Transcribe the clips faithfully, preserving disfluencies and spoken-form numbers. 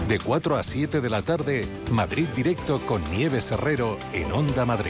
De cuatro a siete de la tarde, Madrid Directo con Nieves Herrero en Onda Madrid.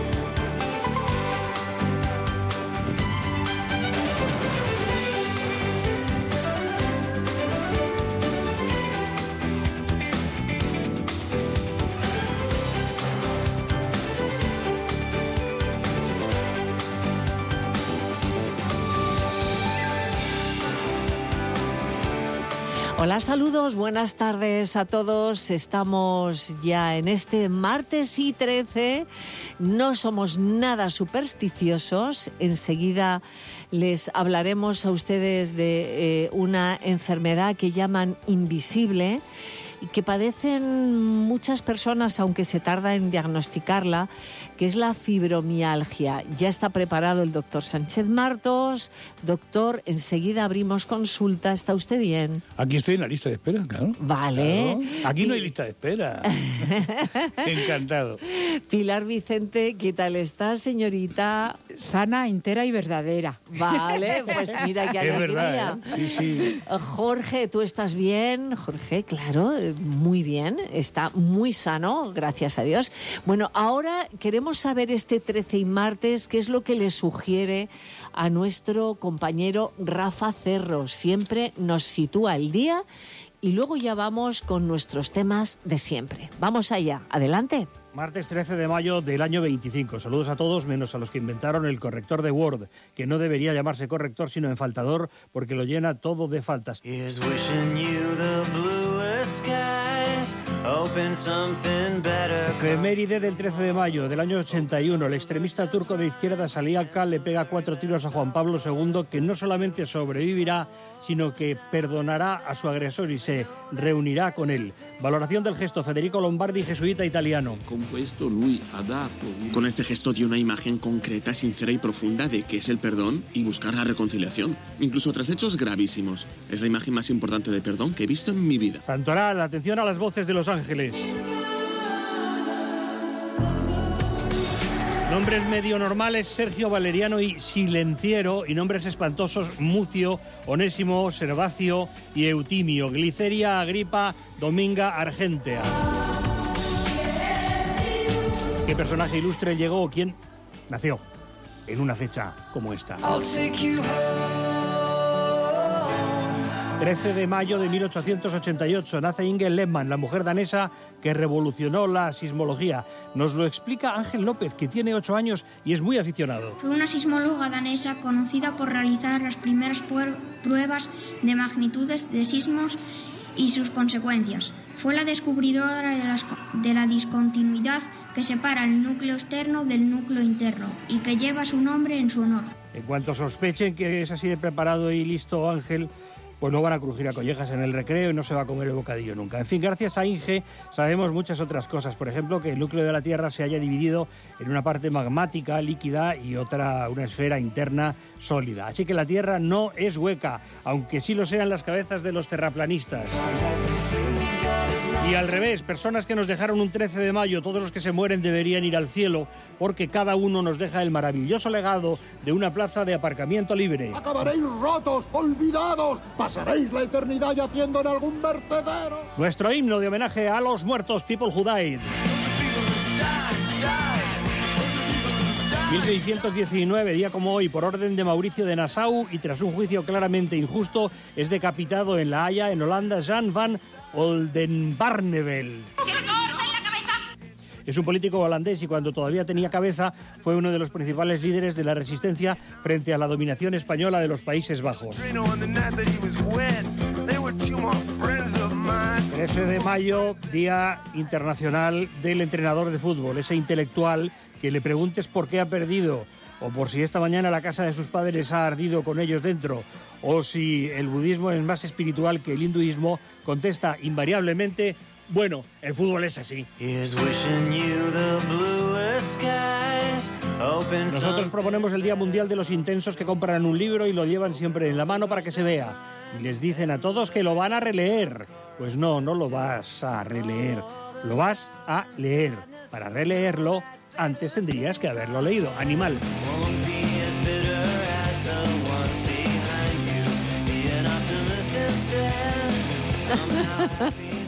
Hola, saludos, buenas tardes a todos. Estamos ya en este martes y trece. No somos nada supersticiosos. Enseguida les hablaremos a ustedes de eh, una enfermedad que llaman invisible y que padecen muchas personas, aunque se tarda en diagnosticarla, que es la fibromialgia. Ya está preparado el doctor Sánchez Martos. Doctor, enseguida abrimos consulta. ¿Está usted bien? Aquí estoy en la lista de espera, claro. Vale. Claro. Aquí no hay lista de espera. Encantado. Pilar Vicente, ¿qué tal está, señorita? Sana, entera y verdadera. Vale, pues mira qué alegría. Es verdad, ¿eh? Sí, sí. Jorge, ¿tú estás bien? Jorge, claro, muy bien. Está muy sano, gracias a Dios. Bueno, ahora queremos saber este trece y martes qué es lo que le sugiere a nuestro compañero Rafa Cerro. Siempre nos sitúa al día y luego ya vamos con nuestros temas de siempre. Vamos allá, adelante. Martes trece de mayo del año veinticinco. Saludos a todos, menos a los que inventaron el corrector de Word, que no debería llamarse corrector sino enfaltador, porque lo llena todo de faltas. Efeméride del trece de mayo del año ochenta y uno. El extremista turco de izquierda Salih le pega cuatro tiros a Juan Pablo segundo, que no solamente sobrevivirá, sino que perdonará a su agresor y se reunirá con él. Valoración del gesto, Federico Lombardi, jesuita italiano. Con este gesto dio una imagen concreta, sincera y profunda de qué es el perdón y buscar la reconciliación, incluso tras hechos gravísimos. Es la imagen más importante de perdón que he visto en mi vida. Santoral, atención a las voces de Los Ángeles. Nombres medio normales, Sergio, Valeriano y Silenciero, y nombres espantosos, Mucio, Onésimo, Servacio y Eutimio, Gliceria, Agripa, Dominga, Argentea. ¿Qué personaje ilustre llegó o quién nació en una fecha como esta? trece de mayo de mil ochocientos ochenta y ocho nace Inge Lehmann, la mujer danesa que revolucionó la sismología. Nos lo explica Ángel López, que tiene ocho años y es muy aficionado. Fue una sismóloga danesa conocida por realizar las primeras pruebas de magnitudes de sismos y sus consecuencias. Fue la descubridora de, las, de la discontinuidad que separa el núcleo externo del núcleo interno y que lleva su nombre en su honor. En cuanto sospechen que es así de preparado y listo Ángel, pues no van a crujir a collejas en el recreo y no se va a comer el bocadillo nunca. En fin, gracias a Inge sabemos muchas otras cosas. Por ejemplo, que el núcleo de la Tierra se haya dividido en una parte magmática, líquida, y otra, una esfera interna sólida. Así que la Tierra no es hueca, aunque sí lo sean las cabezas de los terraplanistas. Y al revés, personas que nos dejaron un trece de mayo, todos los que se mueren deberían ir al cielo, porque cada uno nos deja el maravilloso legado de una plaza de aparcamiento libre. Acabaréis rotos, olvidados, pasaréis la eternidad yaciendo en algún vertedero. Nuestro himno de homenaje a los muertos, People Who Died. mil seiscientos diecinueve, día como hoy, por orden de Mauricio de Nassau y tras un juicio claramente injusto, es decapitado en La Haya, en Holanda, Jan van Oldenbarneveld. Es un político holandés y cuando todavía tenía cabeza fue uno de los principales líderes de la resistencia frente a la dominación española de los Países Bajos. trece de mayo, Día Internacional del Entrenador de Fútbol, ese intelectual que le preguntes por qué ha perdido, o por si esta mañana la casa de sus padres ha ardido con ellos dentro, o si el budismo es más espiritual que el hinduismo, contesta invariablemente: bueno, el fútbol es así. Nosotros proponemos el Día Mundial de los Intensos, que compran un libro y lo llevan siempre en la mano para que se vea. Y les dicen a todos que lo van a releer. Pues no, no lo vas a releer, lo vas a leer. Para releerlo, antes tendrías que haberlo leído. Animal.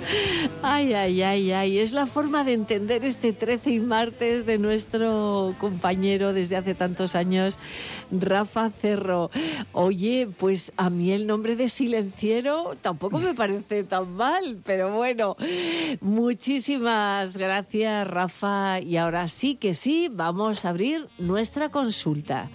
Ay, ay, ay, ay. Es la forma de entender este trece y martes de nuestro compañero desde hace tantos años, Rafa Cerro. Oye, pues a mí el nombre de silenciero tampoco me parece tan mal, pero bueno, muchísimas gracias, Rafa. Y ahora sí que sí, vamos a abrir nuestra consulta.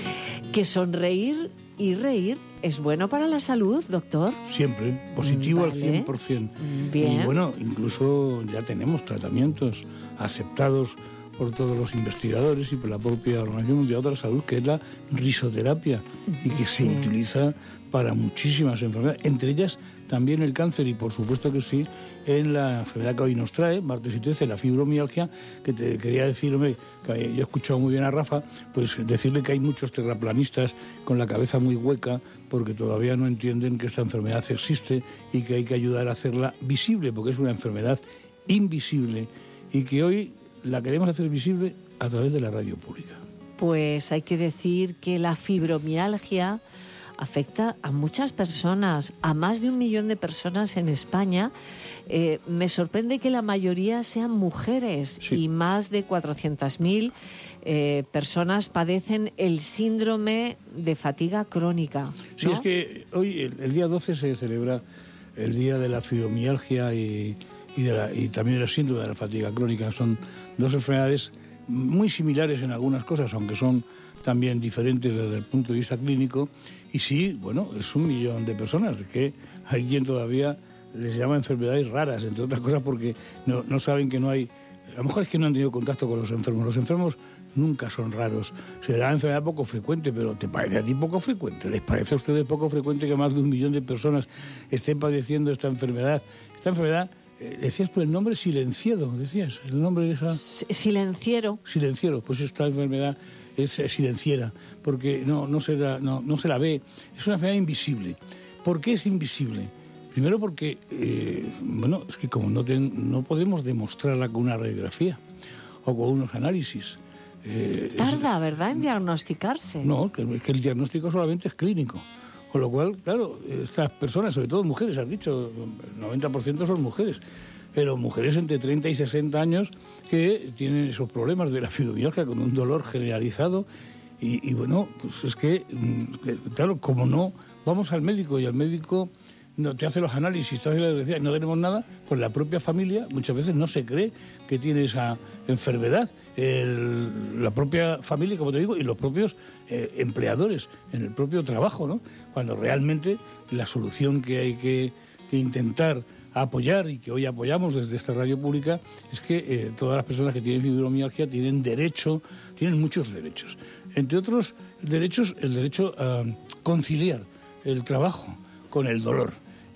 Que sonreír y reír es bueno para la salud, doctor. Siempre, positivo vale. al cien por ciento. Bien. Y bueno, incluso ya tenemos tratamientos aceptados por todos los investigadores y por la propia Organización Mundial de la Salud, que es la risoterapia, y que Sí. se utiliza para muchísimas enfermedades, entre ellas también el cáncer, y por supuesto que sí, en la enfermedad que hoy nos trae, martes y trece, la fibromialgia, que te quería decirme, que yo he escuchado muy bien a Rafa, pues decirle que hay muchos terraplanistas con la cabeza muy hueca, porque todavía no entienden que esta enfermedad existe y que hay que ayudar a hacerla visible, porque es una enfermedad invisible y que hoy la queremos hacer visible a través de la radio pública. Pues hay que decir que la fibromialgia afecta a muchas personas, a más de un millón de personas en España. Eh, me sorprende que la mayoría sean mujeres Sí. y más de cuatrocientas mil eh, personas padecen el síndrome de fatiga crónica, ¿no? Sí, es que hoy, el, el día doce, se celebra el Día de la Fibromialgia y, y, de la, y también el síndrome de la fatiga crónica. Son dos enfermedades muy similares en algunas cosas, aunque son también diferentes desde el punto de vista clínico. Y sí, bueno, es un millón de personas, que hay quien todavía les llama enfermedades raras, entre otras cosas porque no, no saben que no hay... A lo mejor es que no han tenido contacto con los enfermos. Los enfermos nunca son raros. Será una enfermedad poco frecuente, pero ¿te parece a ti poco frecuente? ¿Les parece a ustedes poco frecuente que más de un millón de personas estén padeciendo esta enfermedad? Esta enfermedad, eh, decías por el nombre silenciero, decías, el nombre de esa... S- Silenciero. Silenciero, pues esta enfermedad es eh, silenciera, porque no, no, se la, no, no se la ve. Es una enfermedad invisible. ¿Por qué es invisible? Primero porque, eh, bueno, es que como no, ten, no podemos demostrarla con una radiografía o con unos análisis. Eh, Tarda, ¿verdad?, en diagnosticarse. es, no, que, que el diagnóstico solamente es clínico. Con lo cual, claro, estas personas, sobre todo mujeres, has dicho, el noventa por ciento son mujeres, pero mujeres entre treinta y sesenta años que tienen esos problemas de la fibromialgia con un dolor generalizado. Y, y bueno, pues es que, claro, como no vamos al médico y al médico no te hace los análisis, te hace la radiografía y no tenemos nada, pues la propia familia muchas veces no se cree que tiene esa enfermedad. El, la propia familia, como te digo, y los propios eh, empleadores en el propio trabajo, ¿no? Cuando realmente la solución que hay que, que intentar apoyar, y que hoy apoyamos desde esta radio pública, es que eh, todas las personas que tienen fibromialgia tienen derecho, tienen muchos derechos. Entre otros derechos, el derecho a conciliar el trabajo con el dolor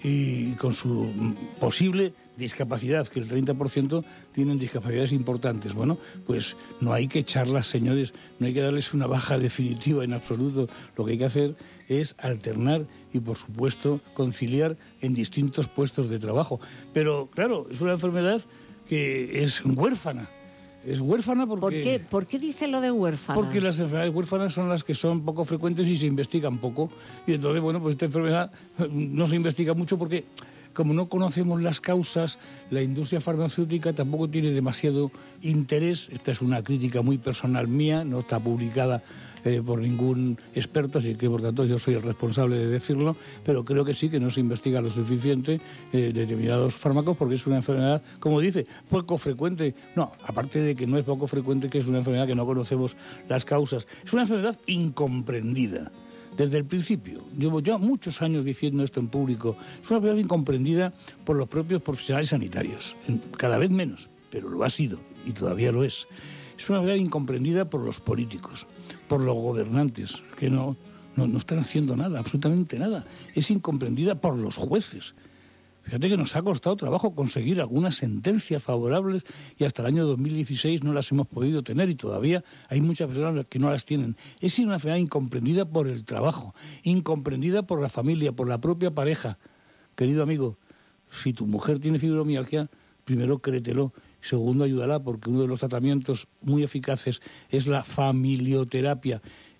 y con su posible discapacidad, que el treinta por ciento tienen discapacidades importantes. Bueno, pues no hay que echarlas, señores, no hay que darles una baja definitiva en absoluto. Lo que hay que hacer es alternar y, por supuesto, conciliar en distintos puestos de trabajo. Pero, claro, es una enfermedad que es huérfana. Es huérfana porque... ¿Por qué, ¿Por qué dice lo de huérfana? Porque las enfermedades huérfanas son las que son poco frecuentes y se investigan poco. Y entonces, bueno, pues esta enfermedad no se investiga mucho porque, como no conocemos las causas, la industria farmacéutica tampoco tiene demasiado interés. Esta es una crítica muy personal mía, no está publicada eh, por ningún experto, así que por tanto yo soy el responsable de decirlo, pero creo que sí que no se investiga lo suficiente eh, determinados fármacos, porque es una enfermedad, como dice, poco frecuente. No, aparte de que no es poco frecuente, que es una enfermedad que no conocemos las causas. Es una enfermedad incomprendida. Desde el principio, llevo ya muchos años diciendo esto en público, es una enfermedad incomprendida por los propios profesionales sanitarios, cada vez menos, pero lo ha sido y todavía lo es. Es una enfermedad incomprendida por los políticos, por los gobernantes, que no, no, no están haciendo nada, absolutamente nada. Es incomprendida por los jueces. Fíjate que nos ha costado trabajo conseguir algunas sentencias favorables y hasta el año dos mil dieciséis no las hemos podido tener y todavía hay muchas personas que no las tienen. Es una enfermedad incomprendida por el trabajo, incomprendida por la familia, por la propia pareja. Querido amigo, si tu mujer tiene fibromialgia, primero créetelo. Segundo, ayúdala, porque uno de los tratamientos muy eficaces es la familioterapia.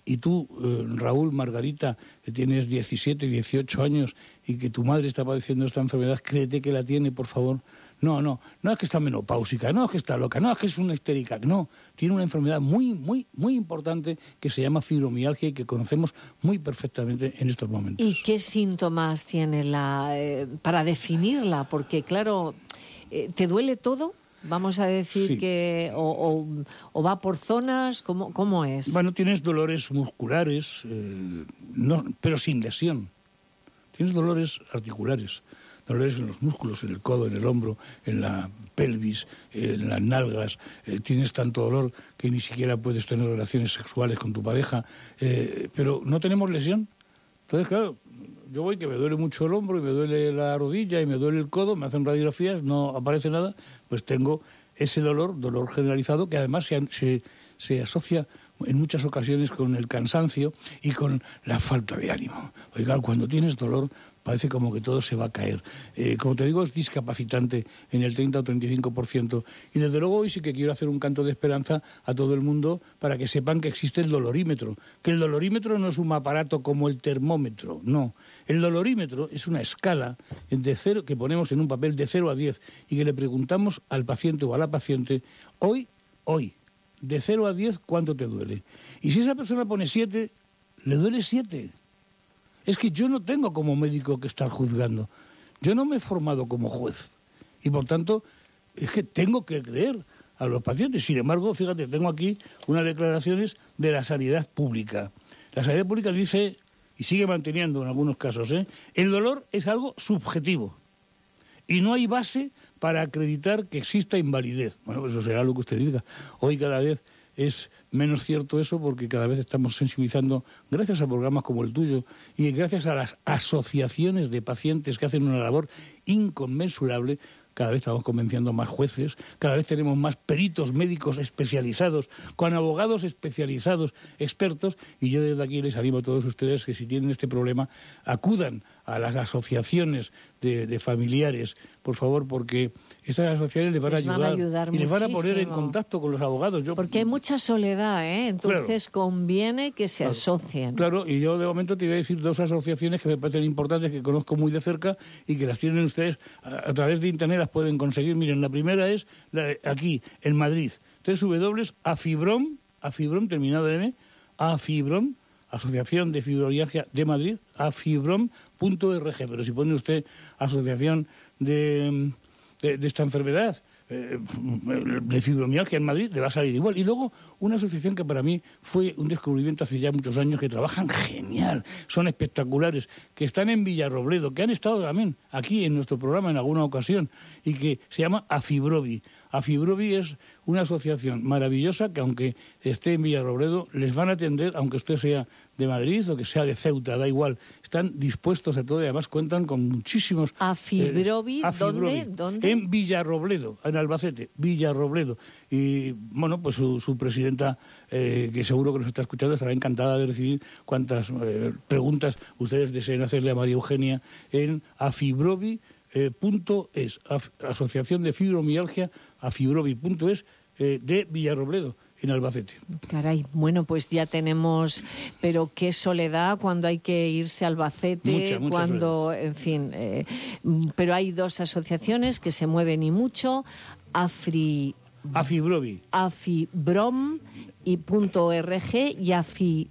y tú, eh, Raúl, Margarita, que tienes diecisiete, dieciocho años y que tu madre está padeciendo esta enfermedad, créete que la tiene, por favor. No, no, no es que está menopáusica, no es que está loca, no es que es una histérica, no. Tiene una enfermedad muy, muy, muy importante que se llama fibromialgia y que conocemos muy perfectamente en estos momentos. ¿Y qué síntomas tiene la eh, para definirla? Porque, claro, eh, ¿te duele todo? Vamos a decir Sí. que o, o, o va por zonas, ¿cómo, cómo es? Bueno, tienes dolores musculares, eh, no, pero sin lesión. Tienes dolores articulares, dolores en los músculos, en el codo, en el hombro, en la pelvis, en las nalgas. Eh, tienes tanto dolor que ni siquiera puedes tener relaciones sexuales con tu pareja, eh, pero no tenemos lesión. Entonces, claro, yo voy que me duele mucho el hombro y me duele la rodilla y me duele el codo, me hacen radiografías, no aparece nada, pues tengo ese dolor, dolor generalizado, que además se, se, se asocia en muchas ocasiones con el cansancio y con la falta de ánimo. Oiga, cuando tienes dolor parece como que todo se va a caer. Eh, como te digo, es discapacitante en el treinta o treinta y cinco por ciento. Y desde luego hoy sí que quiero hacer un canto de esperanza a todo el mundo para que sepan que existe el dolorímetro. Que el dolorímetro no es un aparato como el termómetro, no. El dolorímetro es una escala de cero, que ponemos en un papel de cero a diez y que le preguntamos al paciente o a la paciente, hoy, hoy, de cero a diez, ¿cuánto te duele? Y si esa persona pone siete, le duele siete. Es que yo no tengo como médico que estar juzgando. Yo no me he formado como juez. Y por tanto, es que tengo que creer a los pacientes. Sin embargo, fíjate, tengo aquí unas declaraciones de la sanidad pública. La sanidad pública dice, y sigue manteniendo en algunos casos, ¿eh? el dolor es algo subjetivo. Y no hay base para acreditar que exista invalidez. Bueno, pues eso será lo que usted diga. Hoy cada vez es menos cierto eso porque cada vez estamos sensibilizando, gracias a programas como el tuyo y gracias a las asociaciones de pacientes que hacen una labor inconmensurable, cada vez estamos convenciendo más jueces, cada vez tenemos más peritos médicos especializados, con abogados especializados, expertos, y yo desde aquí les animo a todos ustedes que si tienen este problema acudan a las asociaciones de, de familiares, por favor, porque estas asociaciones les van, les a, ayudar, van a ayudar y les van a poner en muchísimo. contacto con los abogados. Yo, Porque hay mucha soledad, ¿eh? Entonces Claro. conviene que se Claro. asocien. Claro, y yo de momento te voy a decir dos asociaciones que me parecen importantes, que conozco muy de cerca y que las tienen ustedes a, a través de internet, las pueden conseguir. Miren, la primera es la, aquí, en Madrid, doble u doble u doble u punto afibrom, afibrom terminado en M, afibrom, Asociación de Fibromialgia de Madrid, afibrom punto org. Pero si pone usted Asociación de, de, de esta enfermedad, eh, de fibromialgia en Madrid, le va a salir igual. Y luego una asociación que para mí fue un descubrimiento hace ya muchos años, que trabajan genial, son espectaculares, que están en Villarrobledo, que han estado también aquí en nuestro programa en alguna ocasión, y que se llama Afibrobi. Afibrobi es una asociación maravillosa que, aunque esté en Villarrobledo, les van a atender, aunque usted sea de Madrid o que sea de Ceuta, da igual. Están dispuestos a todo y además cuentan con muchísimos... Afibrobi, eh, Afibrobi, ¿dónde? ¿Dónde? En Villarrobledo, en Albacete, Villarrobledo. Y, bueno, pues su, su presidenta, eh, que seguro que nos está escuchando, estará encantada de recibir cuantas eh, preguntas ustedes deseen hacerle a María Eugenia en afibrobi punto es, Asociación de Fibromialgia, afibrobi punto es, eh, de Villarrobledo, en Albacete. Caray, bueno, pues ya tenemos, pero qué soledad cuando hay que irse a Albacete, Mucha, mucha cuando, soledad. en fin, eh, pero hay dos asociaciones que se mueven y mucho, Afri, Afibrobi. Afibrom y punto .org y Afi,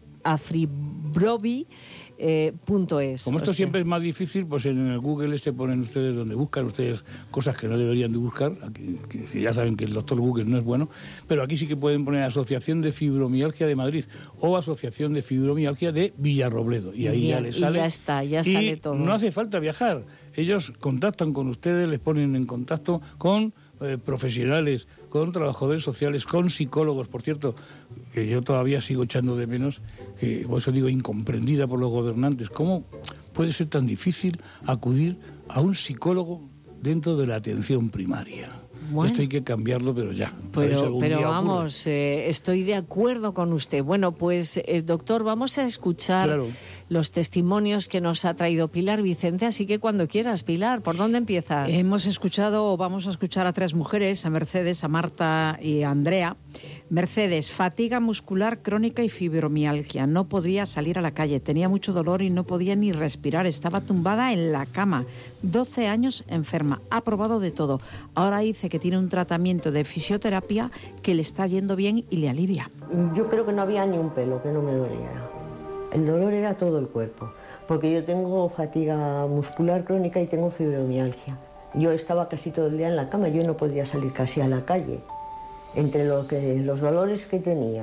Afibrobi. Eh, punto es. Como esto o sea. siempre es más difícil, pues en el Google este ponen ustedes donde buscan ustedes cosas que no deberían de buscar, aquí, que, que ya saben que el doctor Google no es bueno, pero aquí sí que pueden poner Asociación de Fibromialgia de Madrid o Asociación de Fibromialgia de Villarrobledo, y ahí Bien, ya les sale. Y ya está, ya Y sale todo. no hace falta viajar, ellos contactan con ustedes, les ponen en contacto con eh, profesionales, con trabajadores sociales, con psicólogos, por cierto, que yo todavía sigo echando de menos, que por eso digo incomprendida por los gobernantes. ¿Cómo puede ser tan difícil acudir a un psicólogo dentro de la atención primaria? Bueno. Esto hay que cambiarlo, pero ya. Pero, pero vamos, eh, estoy de acuerdo con usted. Bueno, pues, eh, doctor, vamos a escuchar claro. los testimonios que nos ha traído Pilar Vicente, así que cuando quieras, Pilar, ¿por dónde empiezas? Hemos escuchado, o vamos a escuchar a tres mujeres, a Mercedes, a Marta y a Andrea. Mercedes, fatiga muscular crónica y fibromialgia. No podía salir a la calle, tenía mucho dolor y no podía ni respirar. Estaba tumbada en la cama. doce años enferma, ha probado de todo. Ahora dice que tiene un tratamiento de fisioterapia que le está yendo bien y le alivia. Yo creo que no había ni un pelo que no me doliera. El dolor era todo el cuerpo, porque yo tengo fatiga muscular crónica y tengo fibromialgia. Yo estaba casi todo el día en la cama, yo no podía salir casi a la calle. Entre lo que, los dolores que tenía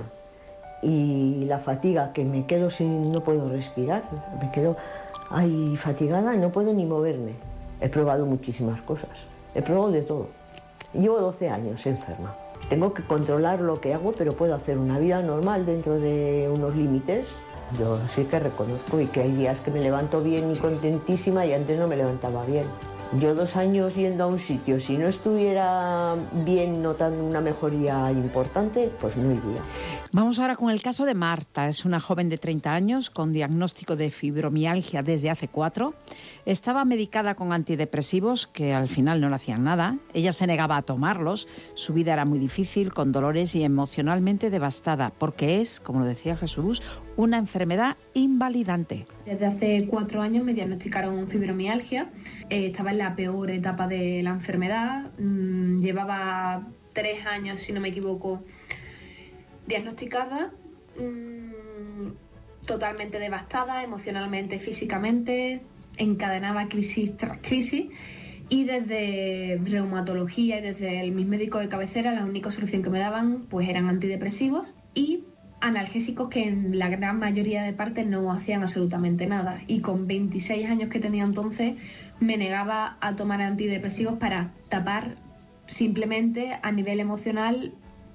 y la fatiga, que me quedo sin, no puedo respirar, me quedo ahí fatigada y no puedo ni moverme. He probado muchísimas cosas, he probado de todo. Llevo doce años enferma. Tengo que controlar lo que hago, pero puedo hacer una vida normal dentro de unos límites. Yo sí que reconozco y que hay días que me levanto bien y contentísima y antes no me levantaba bien. Yo dos años yendo a un sitio, si no estuviera bien notando una mejoría importante, pues no iría. Vamos ahora con el caso de Marta. Es una joven de treinta años con diagnóstico de fibromialgia desde hace cuatro. Estaba medicada con antidepresivos que al final no le hacían nada. Ella se negaba a tomarlos. Su vida era muy difícil, con dolores y emocionalmente devastada, porque es, como lo decía Jesús, una enfermedad invalidante. Desde hace cuatro años me diagnosticaron fibromialgia. Eh, estaba en la peor etapa de la enfermedad. Mm, llevaba tres años, si no me equivoco, diagnosticada, mmm, totalmente devastada, emocionalmente, físicamente, encadenaba crisis tras crisis, y desde reumatología y desde mis médicos de cabecera la única solución que me daban pues eran antidepresivos y analgésicos que en la gran mayoría de partes no hacían absolutamente nada. Y con veintiséis años que tenía entonces me negaba a tomar antidepresivos para tapar simplemente a nivel emocional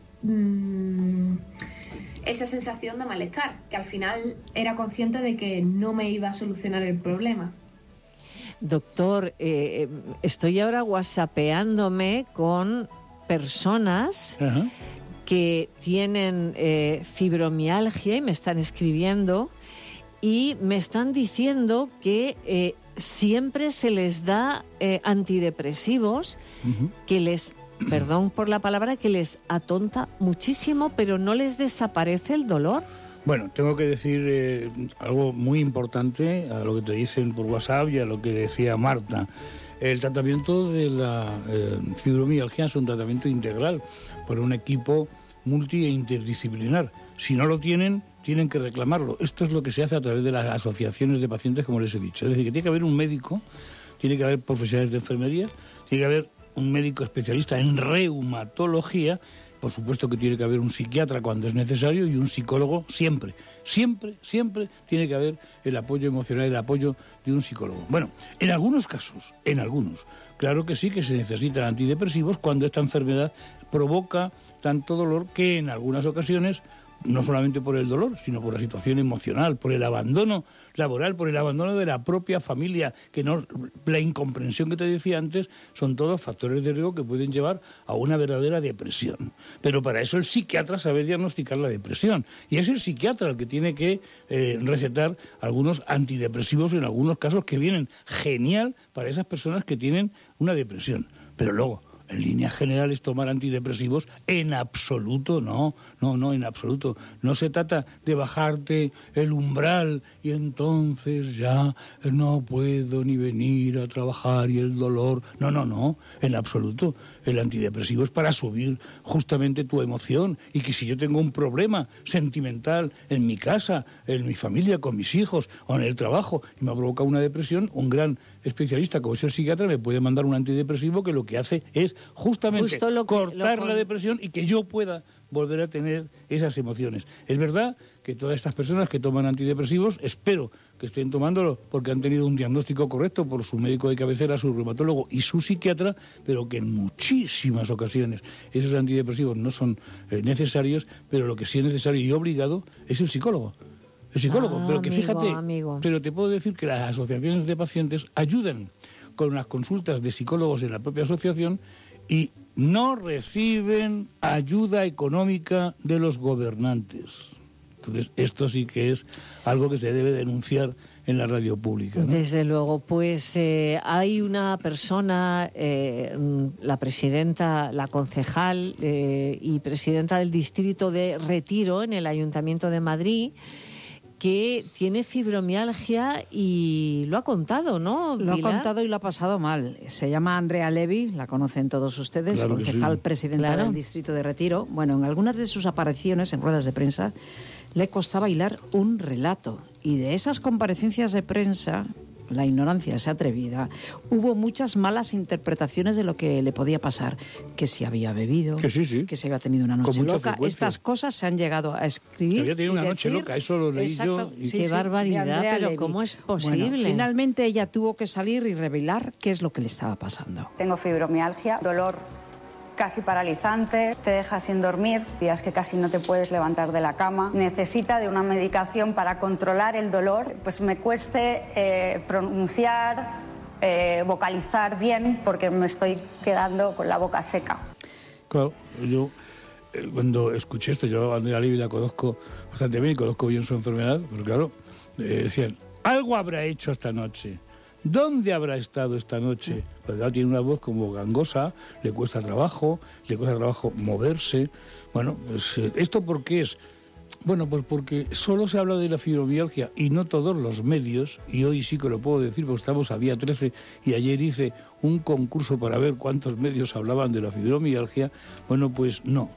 esa sensación de malestar, que al final era consciente de que no me iba a solucionar el problema. Doctor, eh, estoy ahora whatsappeándome con personas uh-huh. que tienen eh, fibromialgia y me están escribiendo y me están diciendo que eh, siempre se les da eh, antidepresivos uh-huh. que les perdón por la palabra, que les atonta muchísimo, pero no les desaparece el dolor. Bueno, tengo que decir eh, algo muy importante a lo que te dicen por WhatsApp y a lo que decía Marta. El tratamiento de la eh, fibromialgia es un tratamiento integral por un equipo multi e interdisciplinar. Si no lo tienen, tienen que reclamarlo. Esto es lo que se hace a través de las asociaciones de pacientes, como les he dicho. Es decir, que tiene que haber un médico, tiene que haber profesionales de enfermería, tiene que haber un médico especialista en reumatología, por supuesto que tiene que haber un psiquiatra cuando es necesario y un psicólogo siempre. Siempre, siempre tiene que haber el apoyo emocional, el apoyo de un psicólogo. Bueno, en algunos casos, en algunos, claro que sí que se necesitan antidepresivos cuando esta enfermedad provoca tanto dolor que en algunas ocasiones, no solamente por el dolor, sino por la situación emocional, por el abandono laboral, por el abandono de la propia familia, que no, la incomprensión que te decía antes, son todos factores de riesgo que pueden llevar a una verdadera depresión. Pero para eso el psiquiatra sabe diagnosticar la depresión. Y es el psiquiatra el que tiene que eh, recetar algunos antidepresivos en algunos casos que vienen genial para esas personas que tienen una depresión. Pero luego, en líneas generales, tomar antidepresivos, en absoluto, no, no, no, en absoluto. No se trata de bajarte el umbral y entonces ya no puedo ni venir a trabajar y el dolor. No, no, no, en absoluto. El antidepresivo es para subir justamente tu emoción y que si yo tengo un problema sentimental en mi casa, en mi familia, con mis hijos o en el trabajo y me ha provocado una depresión, un gran especialista como es el psiquiatra me puede mandar un antidepresivo que lo que hace es justamente Justo lo que, cortar lo la depresión y que yo pueda volver a tener esas emociones. Es verdad que todas estas personas que toman antidepresivos, espero que estén tomándolo porque han tenido un diagnóstico correcto por su médico de cabecera, su reumatólogo y su psiquiatra, pero que en muchísimas ocasiones esos antidepresivos no son eh, necesarios, pero lo que sí es necesario y obligado es el psicólogo. El psicólogo, ah, pero que amigo, fíjate, amigo. pero te puedo decir que las asociaciones de pacientes ayudan con las consultas de psicólogos en la propia asociación y no reciben ayuda económica de los gobernantes. Entonces, esto sí que es algo que se debe denunciar en la radio pública, ¿no? Desde luego, pues eh, hay una persona, eh, la presidenta, la concejal eh, y presidenta del distrito de Retiro en el Ayuntamiento de Madrid, que tiene fibromialgia y lo ha contado, ¿no, Lo Pilar? ha contado y lo ha pasado mal. Se llama Andrea Levy, la conocen todos ustedes, Claro que concejal sí. presidenta Claro. del distrito de Retiro. Bueno, en algunas de sus apariciones en ruedas de prensa le costaba hilar un relato. Y de esas comparecencias de prensa, la ignorancia es atrevida, hubo muchas malas interpretaciones de lo que le podía pasar. Que si había bebido, Que sí, sí. que se había tenido una Con noche mucha loca. frecuencia. Estas cosas se han llegado a escribir. Que había tenido y una noche decir- loca, eso lo leí Exacto, yo. Y- Qué barbaridad, de Andrea pero Levy. ¿cómo es Bueno, posible? finalmente ella tuvo que salir y revelar qué es lo que le estaba pasando. Tengo fibromialgia, dolor casi paralizante, te deja sin dormir, días que casi no te puedes levantar de la cama. Necesita de una medicación para controlar el dolor, pues me cueste eh, pronunciar, eh, vocalizar bien, porque me estoy quedando con la boca seca. Claro, yo eh, cuando escuché esto, yo a Andrea Levy la conozco bastante bien y conozco bien su enfermedad, pero claro, eh, decían, algo habrá hecho esta noche. ¿Dónde habrá estado esta noche? Pues claro, tiene una voz como gangosa, le cuesta trabajo, le cuesta trabajo moverse. Bueno, pues eh, ¿esto por qué es? Bueno, pues porque solo se habla de la fibromialgia y no todos los medios, y hoy sí que lo puedo decir porque estamos a día trece y ayer hice un concurso para ver cuántos medios hablaban de la fibromialgia. Bueno, pues no.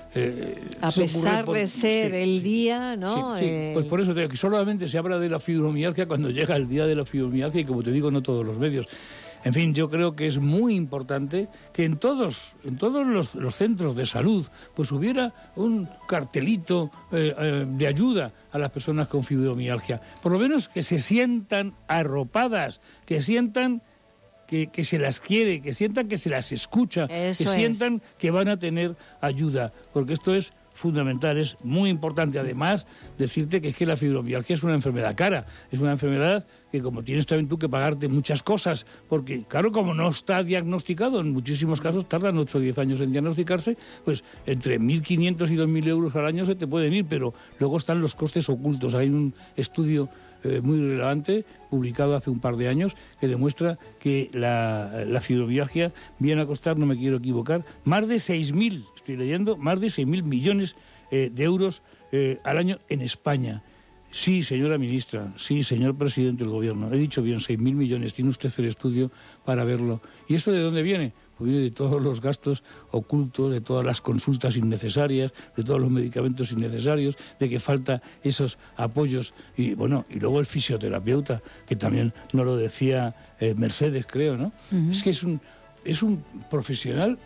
Eh, A se pesar ocurre por- de ser sí. el día, ¿no? Sí, sí. Eh, Pues por eso te digo que solamente se habla de la fibromialgia cuando llega el día de la fibromialgia y, como te digo, no todos los medios. En fin, yo creo que es muy importante que en todos, en todos los, los centros de salud pues hubiera un cartelito eh, eh, de ayuda a las personas con fibromialgia. Por lo menos que se sientan arropadas, que sientan que, que se las quiere, que sientan que se las escucha, Eso que es. sientan que van a tener ayuda, porque esto es fundamental, es muy importante. Además, decirte que es que la fibromialgia es una enfermedad cara, es una enfermedad que, como tienes también tú que pagarte muchas cosas, porque claro, como no está diagnosticado, en muchísimos casos tardan ocho o diez años en diagnosticarse, pues entre mil quinientos y dos mil euros al año se te pueden ir, pero luego están los costes ocultos. Hay un estudio eh, muy relevante, publicado hace un par de años, que demuestra que la, la fibromialgia viene a costar, no me quiero equivocar, más de seis mil, estoy leyendo, más de seis mil millones eh, de euros eh, al año en España. Sí, señora ministra, sí, señor presidente del gobierno, he dicho bien, seis mil millones, tiene usted el estudio para verlo. ¿Y esto de dónde viene? Pues viene de todos los gastos ocultos, de todas las consultas innecesarias, de todos los medicamentos innecesarios, de que falta esos apoyos. Y bueno, y luego el fisioterapeuta, que también nos lo decía eh, Mercedes, creo, ¿no? Uh-huh. Es que es un, es un profesional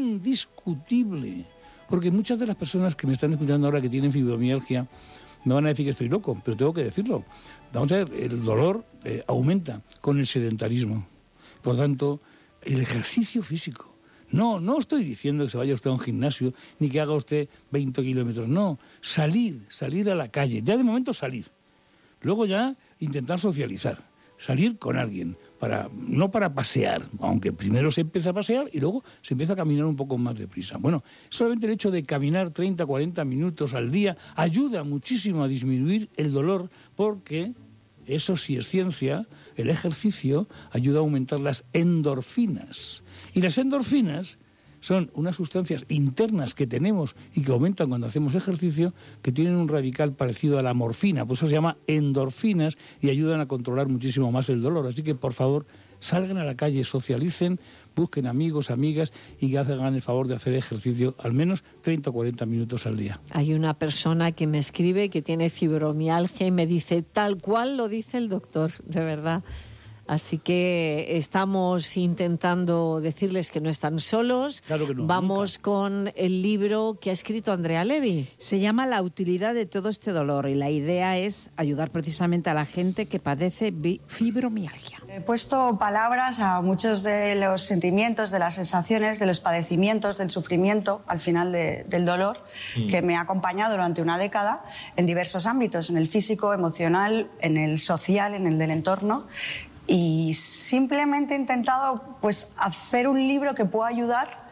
indiscutible. Porque muchas de las personas que me están escuchando ahora que tienen fibromialgia me van a decir que estoy loco, pero tengo que decirlo. Vamos a ver, el dolor eh, aumenta con el sedentarismo. Por tanto, el ejercicio físico. No, no estoy diciendo que se vaya usted a un gimnasio ni que haga usted veinte kilómetros. No, salir, salir a la calle. Ya de momento salir. Luego ya intentar socializar. Salir con alguien. Para, no para pasear, aunque primero se empieza a pasear y luego se empieza a caminar un poco más deprisa. Bueno, solamente el hecho de caminar treinta, cuarenta minutos al día ayuda muchísimo a disminuir el dolor, porque eso sí es ciencia, el ejercicio ayuda a aumentar las endorfinas. Y las endorfinas son unas sustancias internas que tenemos y que aumentan cuando hacemos ejercicio, que tienen un radical parecido a la morfina, por eso se llama endorfinas, y ayudan a controlar muchísimo más el dolor. Así que, por favor, salgan a la calle, socialicen, busquen amigos, amigas y que hagan el favor de hacer ejercicio al menos treinta o cuarenta minutos al día. Hay una persona que me escribe que tiene fibromialgia y me dice tal cual lo dice el doctor, de verdad. Así que estamos intentando decirles que no están solos. Claro que no, Vamos nunca. con el libro que ha escrito Andrea Levy. Se llama La utilidad de todo este dolor y la idea es ayudar precisamente a la gente que padece fibromialgia. He puesto palabras a muchos de los sentimientos, de las sensaciones, de los padecimientos, del sufrimiento al final de, del dolor, mm. que me ha acompañado durante una década en diversos ámbitos, en el físico, emocional, en el social, en el del entorno. Y simplemente he intentado pues, hacer un libro que pueda ayudar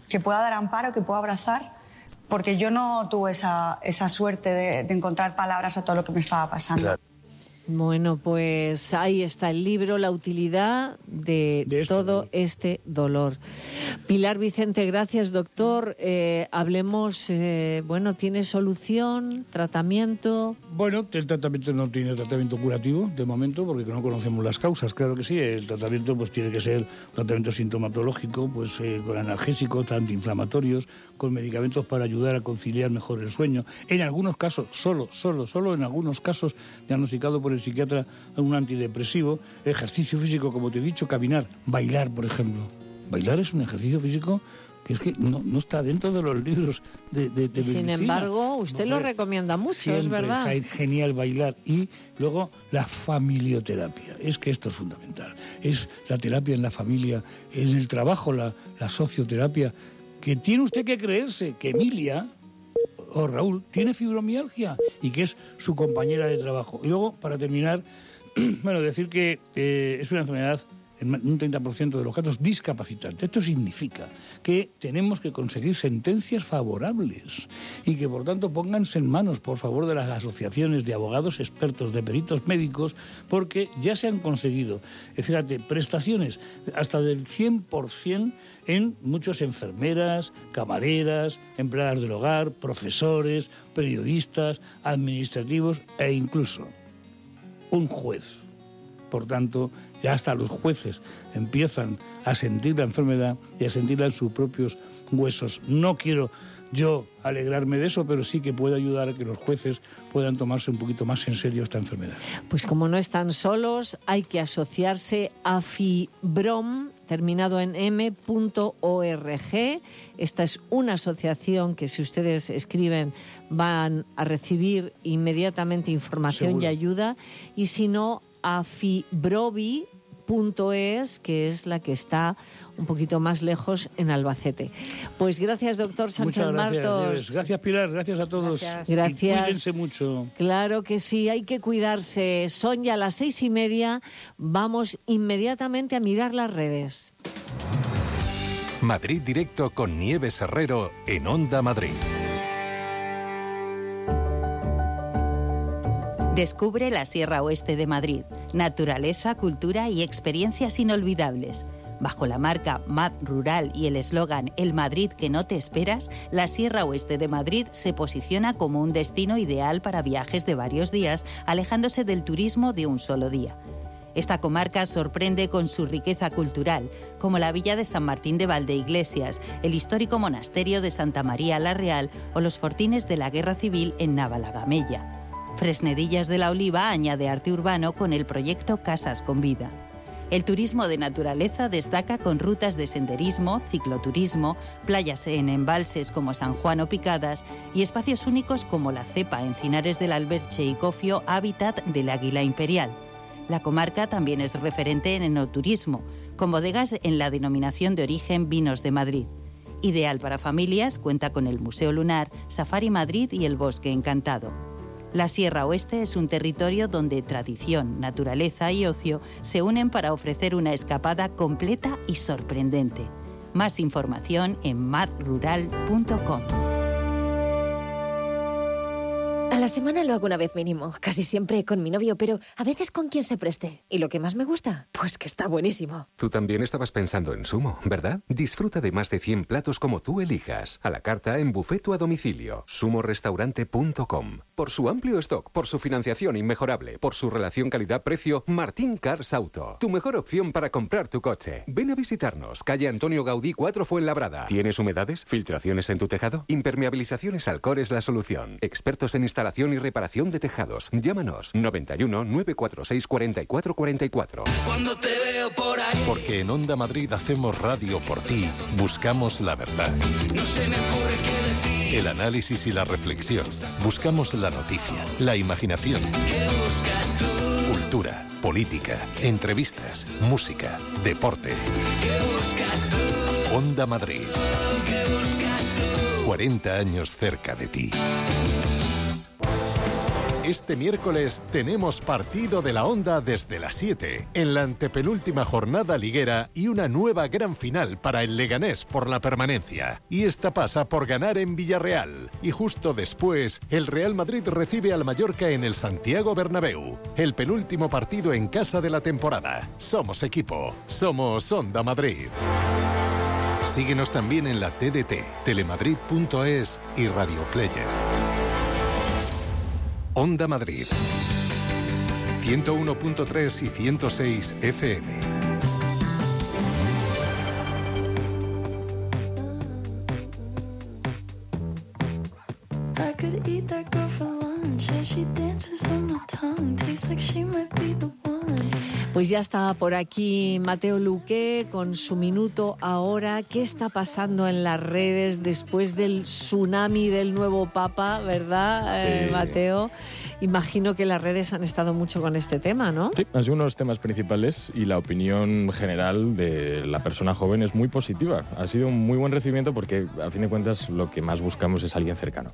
que pueda dar amparo, que pueda abrazar, porque yo no tuve esa, esa suerte de, de encontrar palabras a todo lo que me estaba pasando. Claro. Bueno, pues ahí está el libro, la utilidad de, de todo este dolor. Pilar Vicente, gracias, doctor. Eh, hablemos, eh, bueno, ¿tiene solución, tratamiento? Bueno, el tratamiento no tiene tratamiento curativo de momento porque no conocemos las causas, claro que sí. El tratamiento pues tiene que ser un tratamiento sintomatológico, pues eh, con analgésicos, antiinflamatorios, con medicamentos para ayudar a conciliar mejor el sueño. En algunos casos, solo, solo, solo en algunos casos, diagnosticado por el psiquiatra, un antidepresivo, ejercicio físico, como te he dicho, caminar, bailar, por ejemplo. Bailar es un ejercicio físico que es que no, no está dentro de los libros de, de, de Sin medicina. embargo, usted no, lo recomienda mucho, es verdad. Es genial bailar. Y luego la familioterapia. Es que esto es fundamental. Es la terapia en la familia, en el trabajo, la, la socioterapia, que tiene usted que creerse que Emilia o Raúl tiene fibromialgia y que es su compañera de trabajo. Y luego, para terminar, bueno, decir que eh, es una enfermedad en un treinta por ciento de los casos discapacitante. Esto significa que tenemos que conseguir sentencias favorables y que, por tanto, pónganse en manos, por favor, de las asociaciones de abogados expertos, de peritos médicos, porque ya se han conseguido, eh, fíjate, prestaciones hasta del cien por ciento en muchas enfermeras, camareras, empleadas del hogar, profesores, periodistas, administrativos e incluso un juez. Por tanto, ya hasta los jueces empiezan a sentir la enfermedad y a sentirla en sus propios huesos. No quiero yo alegrarme de eso, pero sí que puede ayudar a que los jueces puedan tomarse un poquito más en serio esta enfermedad. Pues como no están solos, hay que asociarse a Fibrom, terminado en m punto org. Esta es una asociación que, si ustedes escriben, van a recibir inmediatamente información Seguro. y ayuda. Y si no, a fibrobi punto es, que es la que está un poquito más lejos en Albacete. Pues gracias, doctor Sánchez Muchas gracias, Martos. Nieves. Gracias, Pilar. Gracias a todos. Gracias. Y Gracias. Cuídense mucho. Claro que sí, hay que cuidarse. Son ya las seis y media. Vamos inmediatamente a mirar las redes. Madrid Directo con Nieves Herrero en Onda Madrid. Descubre la Sierra Oeste de Madrid. Naturaleza, cultura y experiencias inolvidables. Bajo la marca Mad Rural y el eslogan El Madrid que no te esperas, la Sierra Oeste de Madrid se posiciona como un destino ideal para viajes de varios días, alejándose del turismo de un solo día. Esta comarca sorprende con su riqueza cultural, como la villa de San Martín de Valdeiglesias, el histórico monasterio de Santa María la Real o los fortines de la Guerra Civil en Navalagamella. Fresnedillas de la Oliva añade arte urbano con el proyecto Casas con Vida. El turismo de naturaleza destaca con rutas de senderismo, cicloturismo, playas en embalses como San Juan o Picadas y espacios únicos como la Cepa, Encinares del Alberche y Cofio, hábitat del águila imperial. La comarca también es referente en enoturismo, con bodegas en la denominación de origen Vinos de Madrid. Ideal para familias, cuenta con el Museo Lunar, Safari Madrid y el Bosque Encantado. La Sierra Oeste es un territorio donde tradición, naturaleza y ocio se unen para ofrecer una escapada completa y sorprendente. Más información en mad rural punto com. A la semana lo hago una vez mínimo, casi siempre con mi novio, pero a veces con quien se preste. ¿Y lo que más me gusta? Pues que está buenísimo. Tú también estabas pensando en Sumo, ¿verdad? Disfruta de más de cien platos como tú elijas. A la carta, en buffet o a domicilio. sumo restaurante punto com. Por su amplio stock, por su financiación inmejorable, por su relación calidad-precio, Martín Cars Auto. Tu mejor opción para comprar tu coche. Ven a visitarnos. Calle Antonio Gaudí cuatro Fuenlabrada. ¿Tienes humedades? ¿Filtraciones en tu tejado? Impermeabilizaciones Alcor es la solución. Expertos en instalación y reparación de tejados. Llámanos noventa y uno, nueve cuatro seis, cuarenta y cuatro cuarenta y cuatro. Cuando te veo por ahí. Porque en Onda Madrid hacemos radio por ti. Buscamos la verdad. No se me ocurre qué decir. El análisis y la reflexión. Buscamos la noticia, la imaginación. ¿Qué buscas tú? Cultura, política, entrevistas, música, deporte. ¿Qué buscas tú? Onda Madrid. ¿Qué buscas tú? cuarenta años cerca de ti. Este miércoles tenemos partido de la Onda desde las siete, en la antepenúltima jornada liguera y una nueva gran final para el Leganés por la permanencia. Y esta pasa por ganar en Villarreal. Y justo después, el Real Madrid recibe al Mallorca en el Santiago Bernabéu. El penúltimo partido en casa de la temporada. Somos equipo. Somos Onda Madrid. Síguenos también en la T D T, telemadrid punto es y Radio Player. Onda Madrid. ciento uno punto tres y ciento seis F M. I could eat that girl for lunch, yeah, she dances on my tongue, tastes like she might be the one. Pues ya está por aquí Mateo Luque con su minuto ahora. ¿Qué está pasando en las redes después del tsunami del nuevo Papa, verdad, Sí. eh, Mateo? Imagino que las redes han estado mucho con este tema, ¿no? Sí, han sido uno de los temas principales y la opinión general de la persona joven es muy positiva. Ha sido un muy buen recibimiento porque, al fin de cuentas, lo que más buscamos es alguien cercano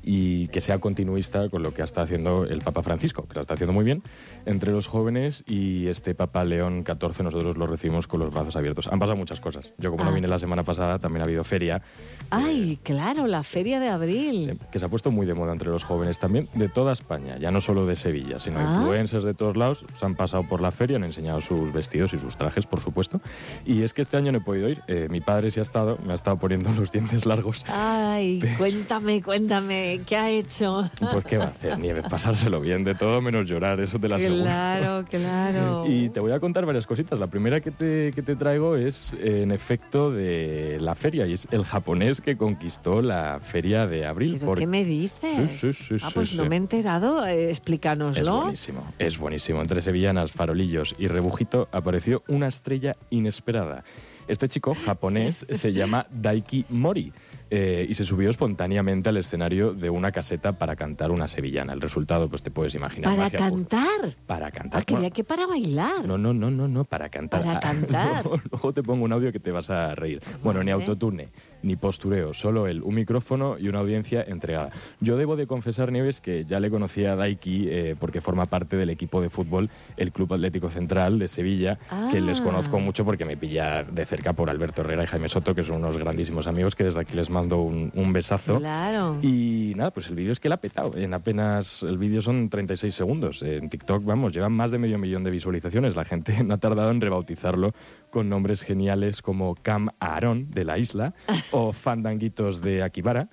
y que sea continuista con lo que está haciendo el Papa Francisco, que lo está haciendo muy bien entre los jóvenes, y este Papa León catorce nosotros lo recibimos con los brazos abiertos. Han pasado muchas cosas. Yo, como Ah. no vine la semana pasada, también ha habido feria, Ay, claro, la feria de abril. que se ha puesto muy de moda entre los jóvenes también de toda España, ya no solo de Sevilla, sino Ah. influencers de todos lados se han pasado por la feria, han enseñado sus vestidos y sus trajes, por supuesto. Y es que este año no he podido ir. Eh, mi padre sí ha estado, me ha estado poniendo los dientes largos. Ay, cuéntame, cuéntame, ¿qué ha hecho? Pues qué va a hacer, Nieves, pasárselo bien, de todo menos llorar, eso te lo aseguro. Claro, claro. Y te voy a contar varias cositas. La primera que te, que te traigo es, eh, en efecto, de la feria, y es el japonés que conquistó la feria de abril. ¿Pero por- qué me dices? Sí, sí, sí, ah, sí, pues sí. no me he enterado, eh, explícanoslo. Es buenísimo, es buenísimo. Entre sevillanas, farolillos y rebujito apareció una estrella inesperada. Este chico japonés se llama Daiki Mori. Eh, y se subió espontáneamente al escenario de una caseta para cantar una sevillana. El resultado, pues te puedes imaginar. ¿Para magia pura. cantar? Para cantar. Ah, quería que para bailar. No, no, no, no, no, para cantar. Para Ah, cantar. Luego, luego te pongo un audio que te vas a reír. Bueno, ni Vale. autotune, ni postureo, solo él, un micrófono y una audiencia entregada. Yo debo de confesar, Nieves, que ya le conocía a Daiki eh, porque forma parte del equipo de fútbol, el Club Atlético Central de Sevilla, que Ah. les conozco mucho porque me pilla de cerca por Alberto Herrera y Jaime Soto, que son unos grandísimos amigos, que desde aquí les mando un, un besazo. Claro. Y nada, pues el vídeo es que la ha petado. En apenas, el vídeo son treinta y seis segundos. En TikTok, vamos, llevan más de medio millón de visualizaciones. La gente no ha tardado en rebautizarlo con nombres geniales como Cam Aaron de la isla o Fandanguitos de Akibara.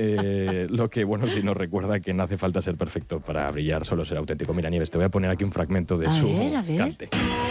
Eh, lo que, bueno, sí nos recuerda que no hace falta ser perfecto para brillar, solo ser auténtico. Mira, Nieves, te voy a poner aquí un fragmento de A su ver, a ver. cante.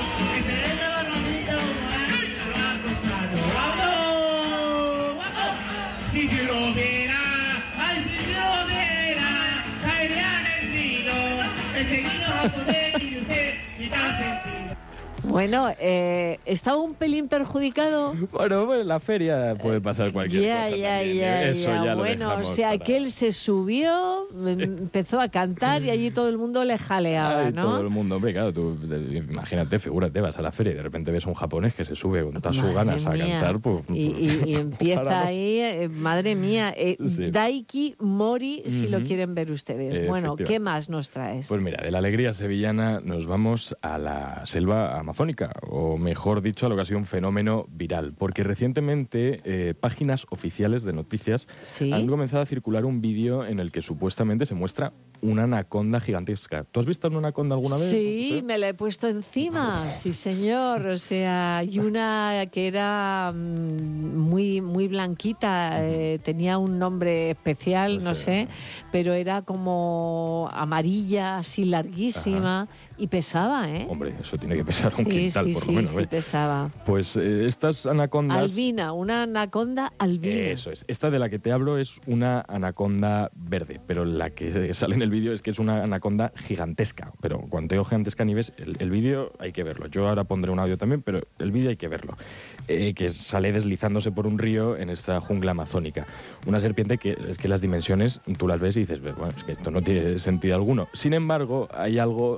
Si te lo viera, ay, si te lo viera, caería en el vino, enseguida a poder y usted quitarse. Bueno, eh, ¿estaba un pelín perjudicado? Bueno, pues en la feria puede pasar cualquier Ya, cosa ya, también, ya, ¿eh? Eso ya. ya lo Bueno, o dejamos sea, para- que él se subió, empezó a cantar y allí todo el mundo le jaleaba, Ay, todo ¿no? el mundo, hombre, claro, tú de- imagínate, figúrate, vas a la feria y de repente ves a un japonés que se sube con todas sus Madre ganas a mía. cantar, pues... Y, y- y empieza Para, ¿no? ahí, eh, madre mía, eh, Sí. Daiki Mori, si lo Ujú. quieren ver ustedes. Bueno, ¿qué Efectivamente. más nos traes? Pues mira, de la alegría sevillana nos vamos a la selva amazónica, o mejor dicho, a lo que ha sido un fenómeno viral, porque recientemente eh, páginas oficiales de noticias ¿Sí? han comenzado a circular un vídeo en el que supuestamente se muestra una anaconda gigantesca. ¿Tú has visto una anaconda alguna vez? Sí, me la he puesto encima, sí señor, o sea, y una que era mm, muy muy blanquita, eh, tenía un nombre especial, Pues no sé, pero era como amarilla, así larguísima, y pesaba, ¿eh? Hombre, eso tiene que pesar un Sí, quintal, sí, por sí, lo menos. sí, ¿eh? pesaba. Pues eh, estas anacondas... Albina, una anaconda albina. Eso es. Esta de la que te hablo es una anaconda verde, pero la que sale en el vídeo es que es una anaconda gigantesca. Pero cuando te digo gigantesca, Nieves, el, el vídeo hay que verlo. Yo ahora pondré un audio también, pero el vídeo hay que verlo. Eh, que sale deslizándose por un río en esta jungla amazónica. Una serpiente que es que las dimensiones tú las ves y dices, bueno, es que esto no tiene sentido alguno. Sin embargo, hay algo que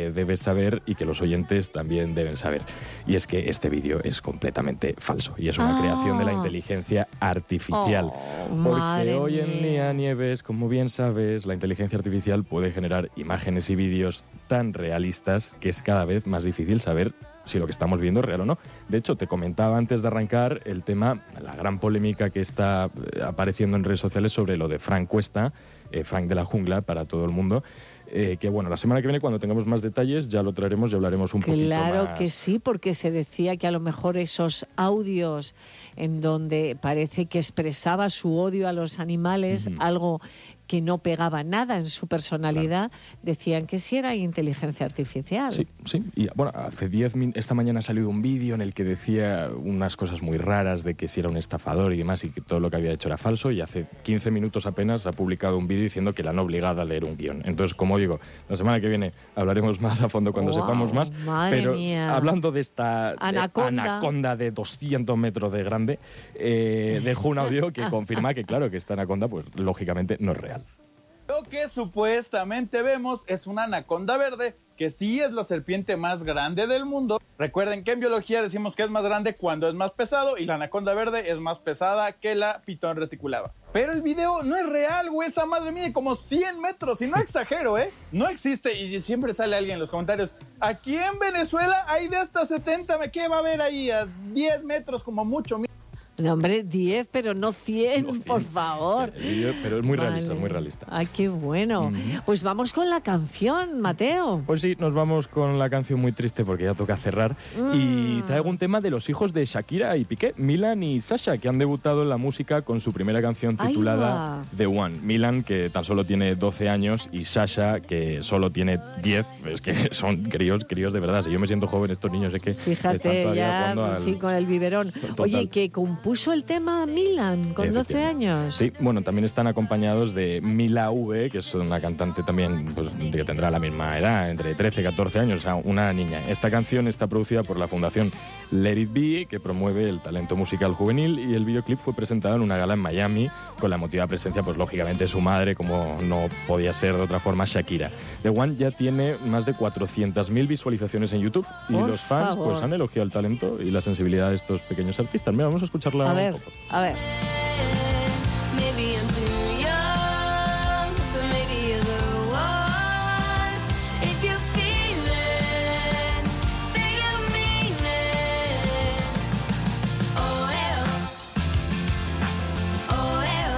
que debes saber y que los oyentes también deben saber. Y es que este vídeo es completamente falso y es una Ah. creación de la inteligencia artificial. Oh, Porque madre hoy en mía. día, Nieves, como bien sabes, la inteligencia artificial puede generar imágenes y vídeos tan realistas que es cada vez más difícil saber si lo que estamos viendo es real o no. De hecho, te comentaba antes de arrancar el tema, la gran polémica que está eh, apareciendo en redes sociales sobre lo de Frank Cuesta, eh, Frank de la Jungla, para todo el mundo. Eh, que bueno, la semana que viene, cuando tengamos más detalles, ya lo traeremos y hablaremos un poquito más. Claro que sí, porque se decía que a lo mejor esos audios en donde parece que expresaba su odio a los animales, Ujú. algo que no pegaba nada en su personalidad, decían que sí era inteligencia artificial. Sí, sí. Y bueno, hace diez min- esta mañana ha salido un vídeo en el que decía unas cosas muy raras de que si era un estafador y demás y que todo lo que había hecho era falso, y hace quince minutos apenas ha publicado un vídeo diciendo que la han obligado a leer un guión. Entonces, como digo, la semana que viene hablaremos más a fondo cuando Guau, sepamos más. madre pero mía. hablando de esta eh, Anaconda. anaconda de doscientos metros de grande, eh, dejo un audio que confirma que, claro, que esta anaconda, pues lógicamente no es real. Lo que supuestamente vemos es una anaconda verde, que sí es la serpiente más grande del mundo. Recuerden que en biología decimos que es más grande cuando es más pesado, y la anaconda verde es más pesada que la pitón reticulada. Pero el video no es real, güey. Esa madre mide como cien metros, y no exagero, ¿eh? No existe, y siempre sale alguien en los comentarios: aquí en Venezuela hay de hasta setenta, ¿qué va a haber ahí? A diez metros como mucho. No, hombre, diez, pero no cien, por favor. El vídeo, pero es muy realista, Vale. muy realista. Ay, qué bueno. Pues vamos con la canción, Mateo. Pues sí, nos vamos con la canción muy triste porque ya toca cerrar. Y traigo un tema de los hijos de Shakira y Piqué, Milan y Sasha, que han debutado en la música con su primera canción Ahí titulada va. The One. Milan, que tan solo tiene doce años, y Sasha, que solo tiene diez. Es que son críos, críos de verdad. Si yo me siento joven, estos niños es que están Fíjate, todavía ya jugando en al... fin, con el biberón. Total. Oye, que compuso el tema Milan con doce años. Sí, bueno, también están acompañados de Mila V, que es una cantante también pues, que tendrá la misma edad, entre trece y catorce años, o sea, una niña. Esta canción está producida por la fundación Let It Be, que promueve el talento musical juvenil, y el videoclip fue presentado en una gala en Miami, con la emotiva presencia, pues lógicamente, de su madre, como no podía ser de otra forma, Shakira. The One ya tiene más de cuatrocientas mil visualizaciones en YouTube, y Por los fans favor. pues han elogiado el talento y la sensibilidad de estos pequeños artistas. Mira, vamos a escucharla A ver, un poco. a ver. Maybe I'm too young, but maybe you're the one. If you feel it, say you mean it. Oh, eh, oh. Oh, eh,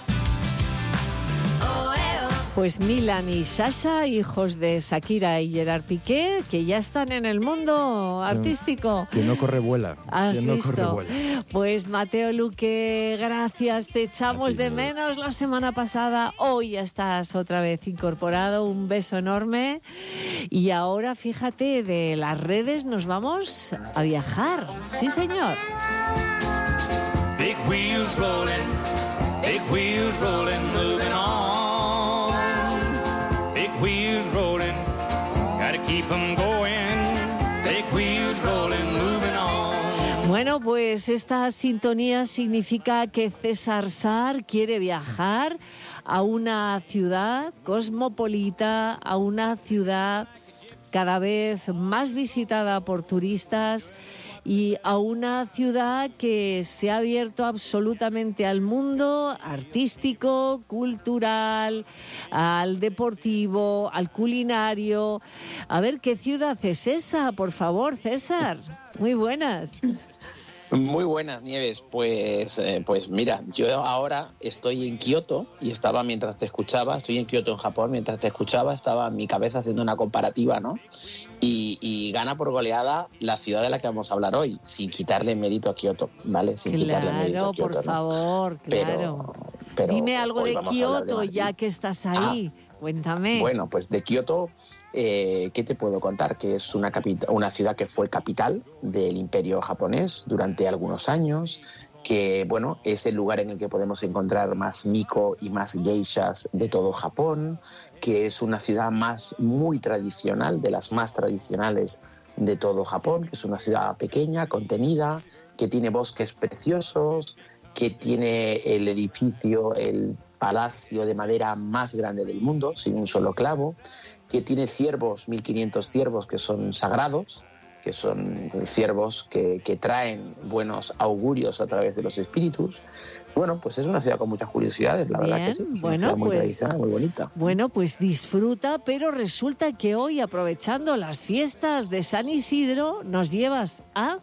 oh. Oh, eh, oh. Pues Milan y Sasha, hijos de Shakira y Gerard Piqué, que ya están en el mundo artístico. Que no corre vuela. ¿Has que no visto? corre vuela. Pues Mateo Luque, gracias, te echamos de menos la semana pasada, hoy ya estás otra vez incorporado, un beso enorme, y ahora fíjate, de las redes nos vamos a viajar, sí señor. Big wheels rolling, big wheels rolling, moving on. Big wheels rolling, gotta keep them going. Big wheels rolling, moving on. Bueno, pues esta sintonía significa que César Sar quiere viajar a una ciudad cosmopolita, a una ciudad cada vez más visitada por turistas, y a una ciudad que se ha abierto absolutamente al mundo artístico, cultural, al deportivo, al culinario. A ver, ¿qué ciudad es esa? Por favor, César. Muy buenas. Muy buenas, Nieves. Pues, eh, pues mira, yo ahora estoy en Kioto y estaba mientras te escuchaba, estoy en Kioto, en Japón, mientras te escuchaba estaba en mi cabeza haciendo una comparativa, ¿no? Y, y gana por goleada la ciudad de la que vamos a hablar hoy, sin quitarle mérito a Kioto, ¿vale? Sin quitarle mérito Claro, a Kioto, por ¿no? favor, claro. Pero Dime algo hoy de vamos a hablar de Kioto, Madrid. ya que estás ahí. Cuéntame. Bueno, pues de Kioto, eh, ¿qué te puedo contar? Que es una, capita- una ciudad que fue capital del Imperio japonés durante algunos años, que bueno, es el lugar en el que podemos encontrar más miko y más geishas de todo Japón, que es una ciudad más muy tradicional, de las más tradicionales de todo Japón, que es una ciudad pequeña, contenida, que tiene bosques preciosos, que tiene el edificio, el palacio de madera más grande del mundo, sin un solo clavo, que tiene ciervos, mil quinientos ciervos que son sagrados, que son ciervos que, que traen buenos augurios a través de los espíritus. Bueno, pues es una ciudad con muchas curiosidades, la Bien, verdad que sí. Es bueno, una ciudad muy pues, tradicional, muy bonita. Bueno, pues disfruta, pero resulta que hoy, aprovechando las fiestas de San Isidro, nos llevas a...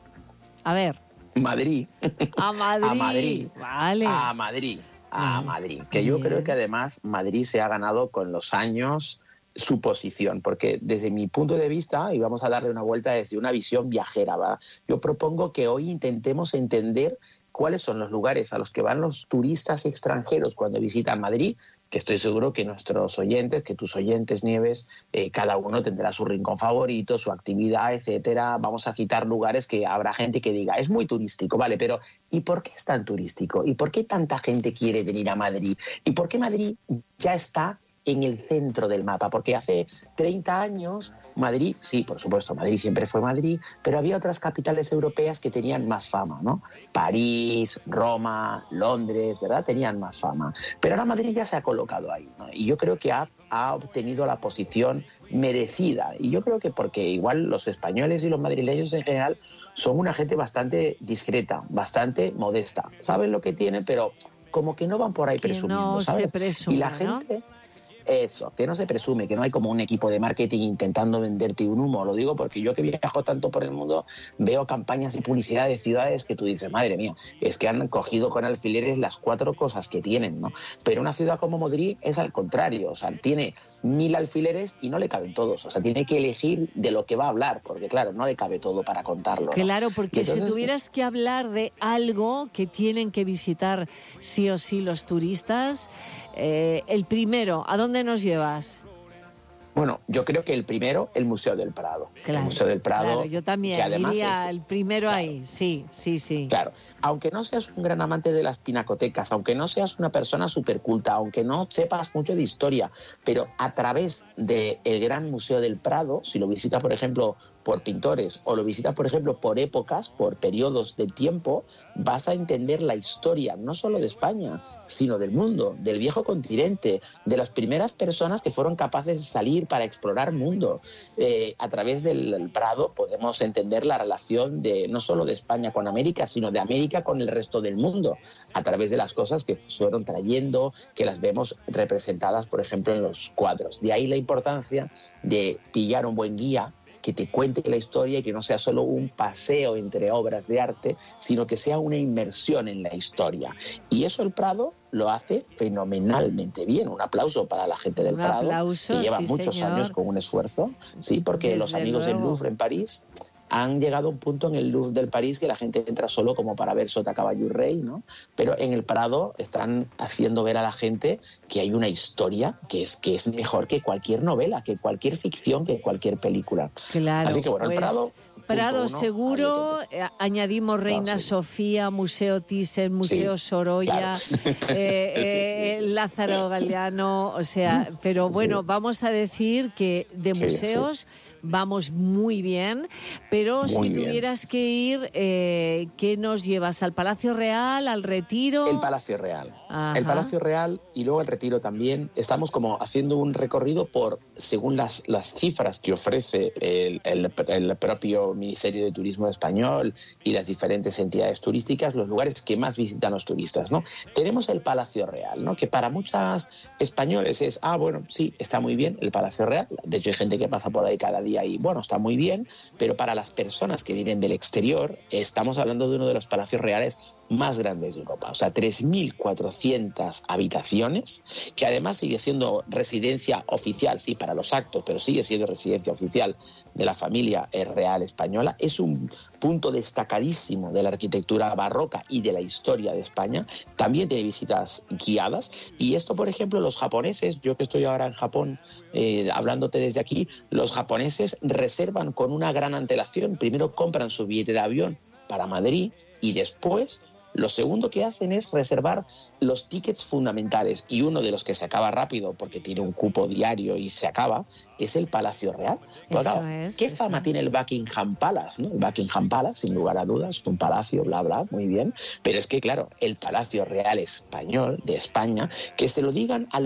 A ver... Madrid. A Madrid. A Madrid. Vale. A Madrid. A Madrid. Que yo Bien. creo que además Madrid se ha ganado con los años su posición, porque desde mi punto de vista, y vamos a darle una vuelta desde una visión viajera, ¿va? Yo propongo que hoy intentemos entender cuáles son los lugares a los que van los turistas extranjeros cuando visitan Madrid, que estoy seguro que nuestros oyentes, que tus oyentes, Nieves, eh, cada uno tendrá su rincón favorito, su actividad, etcétera. Vamos a citar lugares que habrá gente que diga, es muy turístico, vale, pero ¿y por qué es tan turístico? ¿Y por qué tanta gente quiere venir a Madrid? ¿Y por qué Madrid ya está en el centro del mapa? Porque hace treinta años Madrid, sí, por supuesto, Madrid siempre fue Madrid, pero había otras capitales europeas que tenían más fama, ¿no? París, Roma, Londres, ¿verdad? Tenían más fama. Pero ahora Madrid ya se ha colocado ahí, ¿no? Y yo creo que ha, ha obtenido la posición merecida. Y yo creo que porque igual los españoles y los madrileños en general son una gente bastante discreta, bastante modesta. Saben lo que tienen, pero como que no van por ahí Que presumiendo, no ¿sabes? se presume, y la ¿no? gente... Eso, que no se presume, que no hay como un equipo de marketing intentando venderte un humo. Lo digo porque yo que viajo tanto por el mundo veo campañas y publicidad de ciudades que tú dices, madre mía, es que han cogido con alfileres las cuatro cosas que tienen, ¿no? Pero una ciudad como Madrid es al contrario, o sea, tiene mil alfileres y no le caben todos, o sea, tiene que elegir de lo que va a hablar, porque claro, no le cabe todo para contarlo, ¿no? Claro, porque Entonces, si tuvieras que hablar de algo que tienen que visitar sí o sí los turistas, eh, el primero, ¿a dónde nos llevas? bueno, yo creo que el primero, el Museo del Prado. Claro, el Museo del Prado, claro, yo también que además iría es- el primero ahí, sí, sí, sí. Claro, aunque no seas un gran amante de las pinacotecas, aunque no seas una persona superculta, aunque no sepas mucho de historia, pero a través del Gran Museo del Prado, si lo visitas, por ejemplo, por pintores o lo visitas, por ejemplo, por épocas, por periodos de tiempo, vas a entender la historia no solo de España, sino del mundo, del viejo continente, de las primeras personas que fueron capaces de salir para explorar mundo. Eh, a través del, del Prado podemos entender la relación de no solo de España con América, sino de América con el resto del mundo, a través de las cosas que fueron trayendo, que las vemos representadas, por ejemplo, en los cuadros. De ahí la importancia de pillar un buen guía que te cuente la historia y que no sea solo un paseo entre obras de arte, sino que sea una inmersión en la historia. Y eso el Prado lo hace fenomenalmente bien. Un aplauso para la gente del Un Prado, aplauso, que lleva sí, muchos señor. años con un esfuerzo, sí, porque Desde los amigos del luego. Louvre en París han llegado a un punto en el Louvre del París que la gente entra solo como para ver Sota, Caballo y Rey, ¿no? Pero en el Prado están haciendo ver a la gente que hay una historia que es, que es mejor que cualquier novela, que cualquier ficción, que cualquier película. Claro, Así que bueno, pues, el Prado... Prado punto uno, seguro, eh, añadimos Reina sí. Sofía, Museo Thyssen, Museo Sí, Sorolla, claro. eh, eh, Lázaro Galeano, o sea, pero bueno, vamos a decir que de Sí, museos vamos muy bien, pero Muy si bien. tuvieras que ir, eh, ¿qué nos llevas? ¿Al Palacio Real, al Retiro? El Palacio Real. Ajá. El Palacio Real y luego el Retiro también. Estamos como haciendo un recorrido por, según las, las cifras que ofrece el, el, el propio Ministerio de Turismo Español y las diferentes entidades turísticas, los lugares que más visitan los turistas, ¿no? Tenemos el Palacio Real, ¿no? Que para muchos españoles es, ah, bueno, sí, está muy bien el Palacio Real. De hecho, hay gente que pasa por ahí cada día y, bueno, está muy bien, pero para las personas que vienen del exterior, estamos hablando de uno de los palacios reales más grandes de Europa, o sea, tres mil cuatrocientas habitaciones, que además sigue siendo residencia oficial, sí, para los actos, pero sigue siendo residencia oficial de la familia real española. Es un punto destacadísimo de la arquitectura barroca y de la historia de España. También tiene visitas guiadas, y esto, por ejemplo, los japoneses, yo que estoy ahora en Japón eh, hablándote desde aquí, los japoneses reservan con una gran antelación. Primero compran su billete de avión para Madrid y después lo segundo que hacen es reservar los tickets fundamentales, y uno de los que se acaba rápido porque tiene un cupo diario y se acaba es el Palacio Real. Pues Eso claro, es, ¿qué eso fama es. tiene el Buckingham Palace, ¿no? El Buckingham Palace, sin lugar a dudas, un palacio, bla, bla, muy bien. Pero es que, claro, el Palacio Real Español de España, que se lo digan a los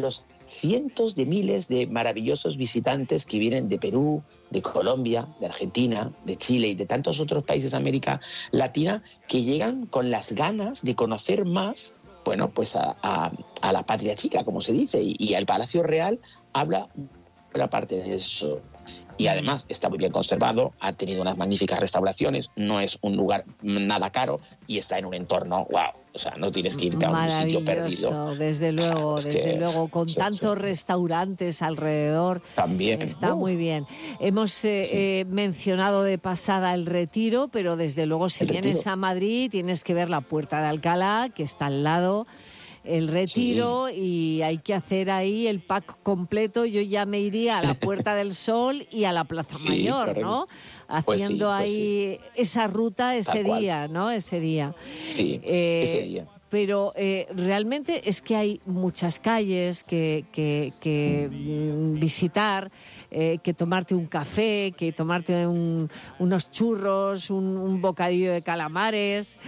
cientos de miles de maravillosos visitantes que vienen de Perú, de Colombia, de Argentina, de Chile y de tantos otros países de América Latina que llegan con las ganas de conocer más, bueno, pues a, a, a la patria chica, como se dice, y, y el Palacio Real habla buena parte de eso. Y además está muy bien conservado, ha tenido unas magníficas restauraciones, no es un lugar nada caro y está en un entorno, wow, o sea, no tienes que irte a un sitio perdido. Desde luego, Ah, es desde que- luego, con sí, tantos sí. restaurantes alrededor. También. Está Uh. muy bien. Hemos eh, eh, mencionado de pasada el Retiro, pero desde luego si El vienes Retiro. a Madrid tienes que ver la Puerta de Alcalá, que está al lado. El Retiro, y hay que hacer ahí el pack completo. Yo ya me iría a la Puerta del Sol y a la Plaza Sí, Mayor, correcto. ¿no? Pues sí, Haciendo pues ahí esa ruta ese Tal cual. día, ¿no? Ese día. Sí, Eh, ese día. Pero eh, realmente es que hay muchas calles que, que- que, mm, visitar, eh, que tomarte un café, que tomarte un- unos churros, un, un bocadillo de calamares.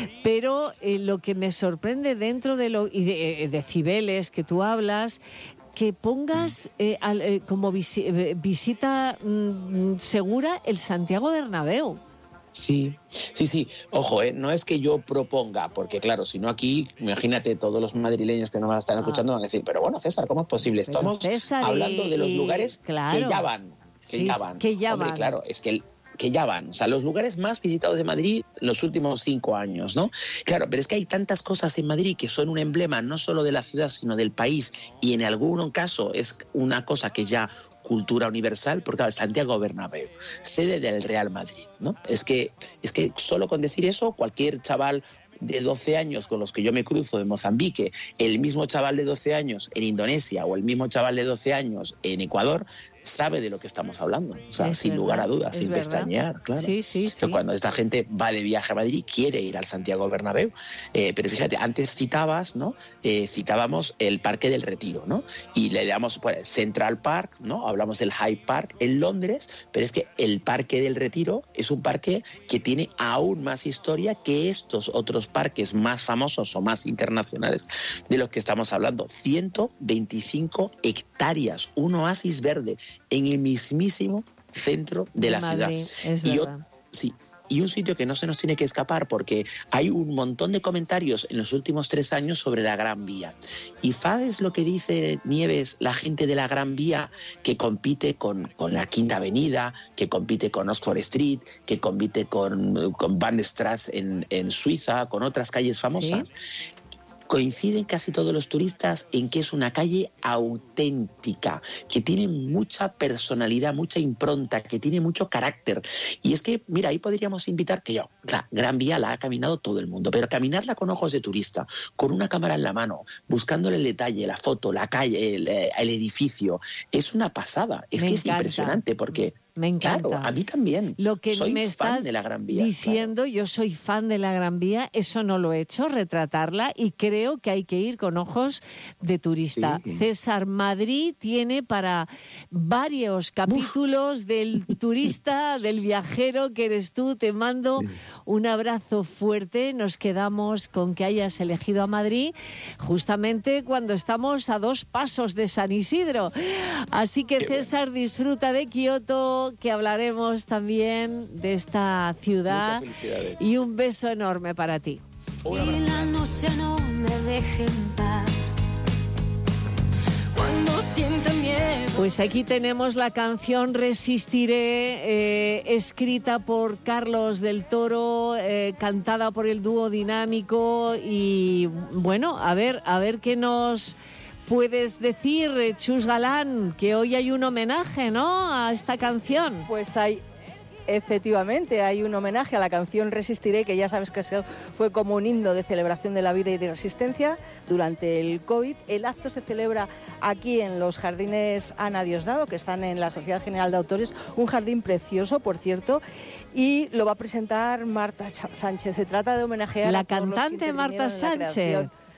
Pero eh, lo que me sorprende dentro de lo y de, eh, de Cibeles que tú hablas, que pongas eh, al- eh, como visi- eh, visita mm, segura el Santiago Bernabéu. Sí, sí, sí. Ojo, ¿eh? No es que yo proponga, porque claro, si no aquí, imagínate todos los madrileños que nos van a estar escuchando van a decir, pero bueno, César, ¿cómo es posible? Pero Estamos César, hablando y- de los y- lugares claro. que ya van, que Sí, ya van. que ya Hombre, van. claro, es que el- que ya van, o sea, los lugares más visitados de Madrid en los últimos cinco años, ¿no? Claro, pero es que hay tantas cosas en Madrid que son un emblema no solo de la ciudad, sino del país, y en algún caso es una cosa que ya cultura universal, porque claro, Santiago Bernabéu, sede del Real Madrid, ¿no? Es que, es que solo con decir eso, cualquier chaval de doce años con los que yo me cruzo en Mozambique, el mismo chaval de doce años en Indonesia o el mismo chaval de doce años en Ecuador, sabe de lo que estamos hablando. O sea, Es sin verdad, lugar a dudas, es sin verdad. pestañear, claro. Sí, sí, sí. Pero cuando esta gente va de viaje a Madrid, quiere ir al Santiago Bernabéu. Eh, pero fíjate, antes citabas, ¿no? Eh, citábamos el Parque del Retiro, ¿no? Y le damos pues, Central Park, ¿no? Hablamos del Hyde Park en Londres, pero es que el Parque del Retiro es un parque que tiene aún más historia que estos otros parques más famosos o más internacionales de los que estamos hablando. ciento veinticinco hectáreas, un oasis verde en el mismísimo centro de, De la Madrid, ciudad. es Y yo- verdad. sí, y un sitio que no se nos tiene que escapar porque hay un montón de comentarios en los últimos tres años sobre la Gran Vía. ¿Y sabes lo que dice Nieves, la gente de la Gran Vía, que compite con, con la Quinta Avenida, que compite con Oxford Street, que compite con, con Van der Straße en, en Suiza, con otras calles famosas? Coinciden casi todos los turistas en que es una calle auténtica, que tiene mucha personalidad, mucha impronta, que tiene mucho carácter. Y es que, mira, ahí podríamos invitar que yo, la Gran Vía la ha caminado todo el mundo, pero caminarla con ojos de turista, con una cámara en la mano, buscándole el detalle, la foto, la calle, el, el edificio, es una pasada. Es Me que es encanta. impresionante porque... Me encanta. Claro, a mí también. Lo que Soy me fan estás de la Gran Vía. diciendo, yo soy fan de la Gran Vía, eso no lo he hecho, retratarla, y creo que hay que ir con ojos de turista. Sí. César, Madrid tiene para varios capítulos del turista, del viajero que eres tú. Te mando un abrazo fuerte. Nos quedamos con que hayas elegido a Madrid justamente cuando estamos a dos pasos de San Isidro. Así que, Qué bueno. César, disfruta de Kioto, que hablaremos también de esta ciudad. Muchas felicidades. Y un beso enorme para ti. Y la noche no me deje en paz. Cuando sienta miedo. Pues aquí tenemos la canción Resistiré, eh, escrita por Carlos del Toro, eh, cantada por el dúo Dinámico. Y bueno, a ver, a ver qué nos puedes decir, eh, Chus Galán, que hoy hay un homenaje, ¿no?, a esta canción. Pues hay, efectivamente, hay un homenaje a la canción Resistiré, que ya sabes que se- fue como un himno de celebración de la vida y de resistencia durante el COVID. El acto se celebra aquí en los jardines Ana Diosdado, que están en la Sociedad General de Autores, un jardín precioso, por cierto, y lo va a presentar Marta Cha- Sánchez. Se trata de homenajear La a todos los que cantante intervinieron Marta en la Sánchez. creación.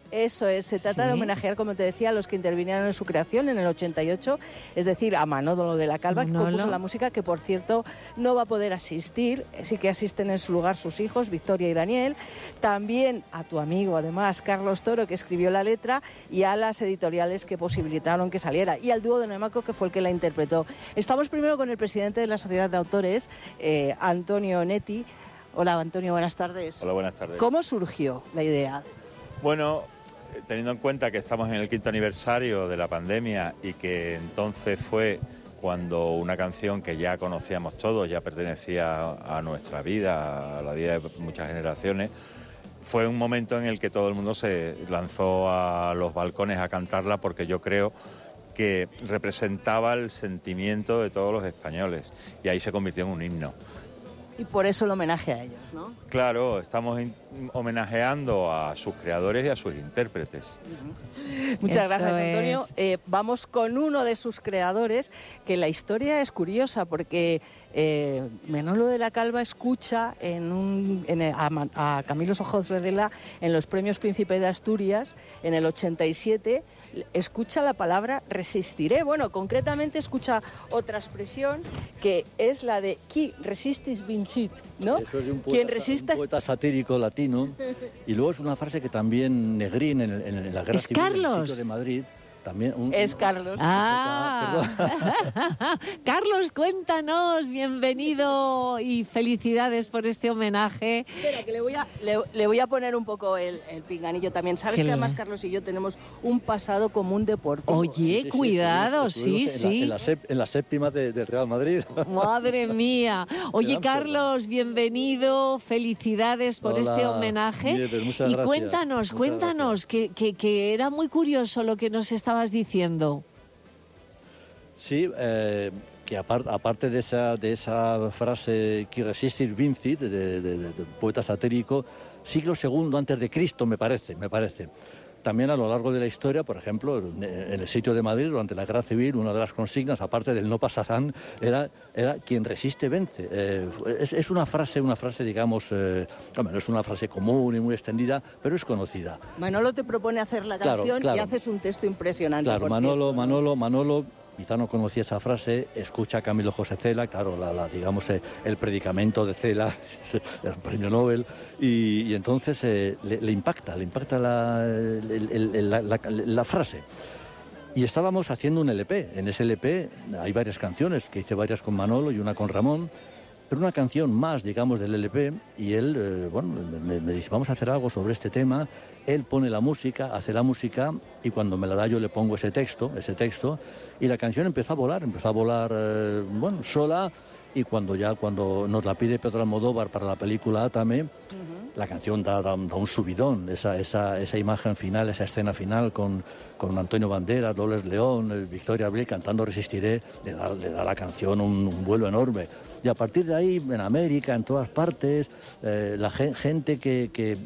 Eso es, se trata Sí. de homenajear, como te decía, a los que intervinieron en su creación en el ochenta y ocho, es decir, a Manolo de la Calva, que Manolo. compuso la música, que por cierto no va a poder asistir, sí que asisten en su lugar sus hijos, Victoria y Daniel, también a tu amigo, además, Carlos Toro, que escribió la letra, y a las editoriales que posibilitaron que saliera, y al dúo de Nemaco, que fue el que la interpretó. Estamos primero con el presidente de la Sociedad de Autores, eh, Antonio Netti. Hola, Antonio, buenas tardes. Hola, buenas tardes. ¿Cómo surgió la idea? Bueno, eh, teniendo en cuenta que estamos en el quinto aniversario de la pandemia y que entonces fue cuando una canción que ya conocíamos todos, ya pertenecía a nuestra vida, a la vida de muchas generaciones, fue un momento en el que todo el mundo se lanzó a los balcones a cantarla, porque yo creo que representaba el sentimiento de todos los españoles y ahí se convirtió en un himno. Y por eso el homenaje a ellos, ¿no? Claro, estamos in- homenajeando a sus creadores y a sus intérpretes. Muchas Eso gracias, Antonio. es. Eh, vamos con uno de sus creadores, que la historia es curiosa porque eh, Manolo de la Calva escucha en un, en el- a, Ma- a Camilo Ojos Redela en los premios Príncipe de Asturias en el ochenta y siete. Escucha la palabra resistiré. Bueno, concretamente escucha otra expresión que es la de qui resistis vincit, ¿no? Eso es de un Quien poeta, resiste. un poeta satírico latino. Y luego es una frase que también Negrín en, el- en la guerra Es civil en el Carlos. sitio de Madrid. También un- Es Carlos. Ah, Carlos, cuéntanos, bienvenido y felicidades por este homenaje. Espera, que le voy a, le, le voy a poner un poco el, el pinganillo también. ¿Sabes Que que le- además Carlos y yo tenemos un pasado común deportivo? Oye, cuidado, sí, estuvimos en la- sí. En la, sép- en la séptima de- del Real Madrid. Madre mía. Oye, Amsterdam. Carlos, bienvenido, felicidades por Hola, este homenaje. Nieves, muchas y gracias. cuéntanos, Muchas cuéntanos, que, que, que era muy curioso lo que nos estabas diciendo. Sí, eh, que apar- aparte de esa, de esa frase qui resistit vincit, de, de, de- de poeta satírico, siglo segundo antes de Cristo, me parece, me parece. También a lo largo de la historia, por ejemplo, en en el sitio de Madrid, durante la Guerra Civil, una de las consignas, aparte del no pasarán, era, era quien resiste vence. Eh, es, es una frase, una frase, digamos, eh, hombre, no es una frase común y muy extendida, pero es conocida. Manolo te propone hacer la Claro, canción claro. y haces un texto impresionante. Claro, por Manolo, cierto, ¿no? Manolo, Manolo, quizá no conocía esa frase, escucha a Camilo José Cela, claro, la, la, digamos, eh, el predicamento de Cela, el premio Nobel, y, y entonces eh, le, le impacta, le impacta la, el- el- el- la- la- la frase. Y estábamos haciendo un L P, en ese L P hay varias canciones, que hice varias con Manolo y una con Ramón, pero una canción más, digamos, del L P, y él, eh, bueno, me, me dice, vamos a hacer algo sobre este tema. Él pone la música, hace la música, y cuando me la da yo le pongo ese texto, ese texto, y la canción empezó a volar, empezó a volar, eh, bueno, sola, y cuando ya, cuando nos la pide Pedro Almodóvar para la película Átame, la canción da, da un da un subidón, esa, esa, esa imagen final, esa escena final con, con Antonio Banderas, Loles León, eh, Victoria Abril cantando Resistiré, le da, le da a la canción un, un vuelo enorme. Y a partir de ahí, en América, en todas partes, eh, la gen- gente que, que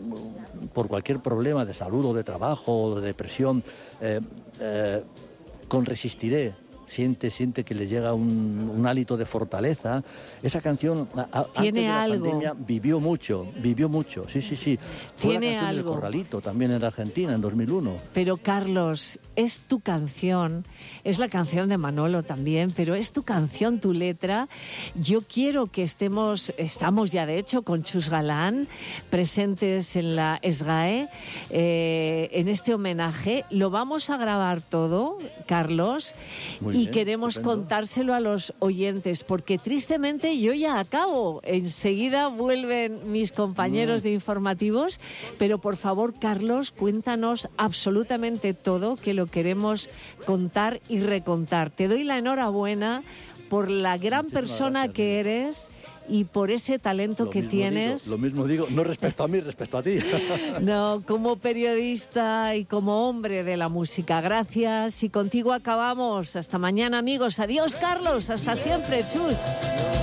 por cualquier problema de salud o de trabajo o de depresión, eh, eh, con Resistiré, siente, siente que le llega un, un hálito de fortaleza. Esa canción, a- a- antes Tiene de la algo. pandemia, vivió mucho, vivió mucho, sí, sí, sí. Fue Tiene la canción algo. del Corralito, también en Argentina, en dos mil uno. Pero Carlos, es tu canción, es la canción de Manolo también, pero es tu canción, tu letra. Yo quiero que estemos, estamos ya de hecho con Chus Galán, presentes en la SGAE, eh, en este homenaje. Lo vamos a grabar todo, Carlos, Muy y bien, queremos estupendo. contárselo a los oyentes, porque tristemente yo ya acabo. Enseguida vuelven mis compañeros Mm. de informativos, pero por favor, Carlos, cuéntanos absolutamente todo, que lo queremos contar y recontar. Te doy la enhorabuena por la gran persona que eres y por ese talento Lo que mismo tienes. digo, lo mismo digo, no respecto a mí, respecto a ti. No, como periodista y como hombre de la música. Gracias y contigo acabamos. Hasta mañana, amigos. Adiós, Carlos. Hasta siempre, chus.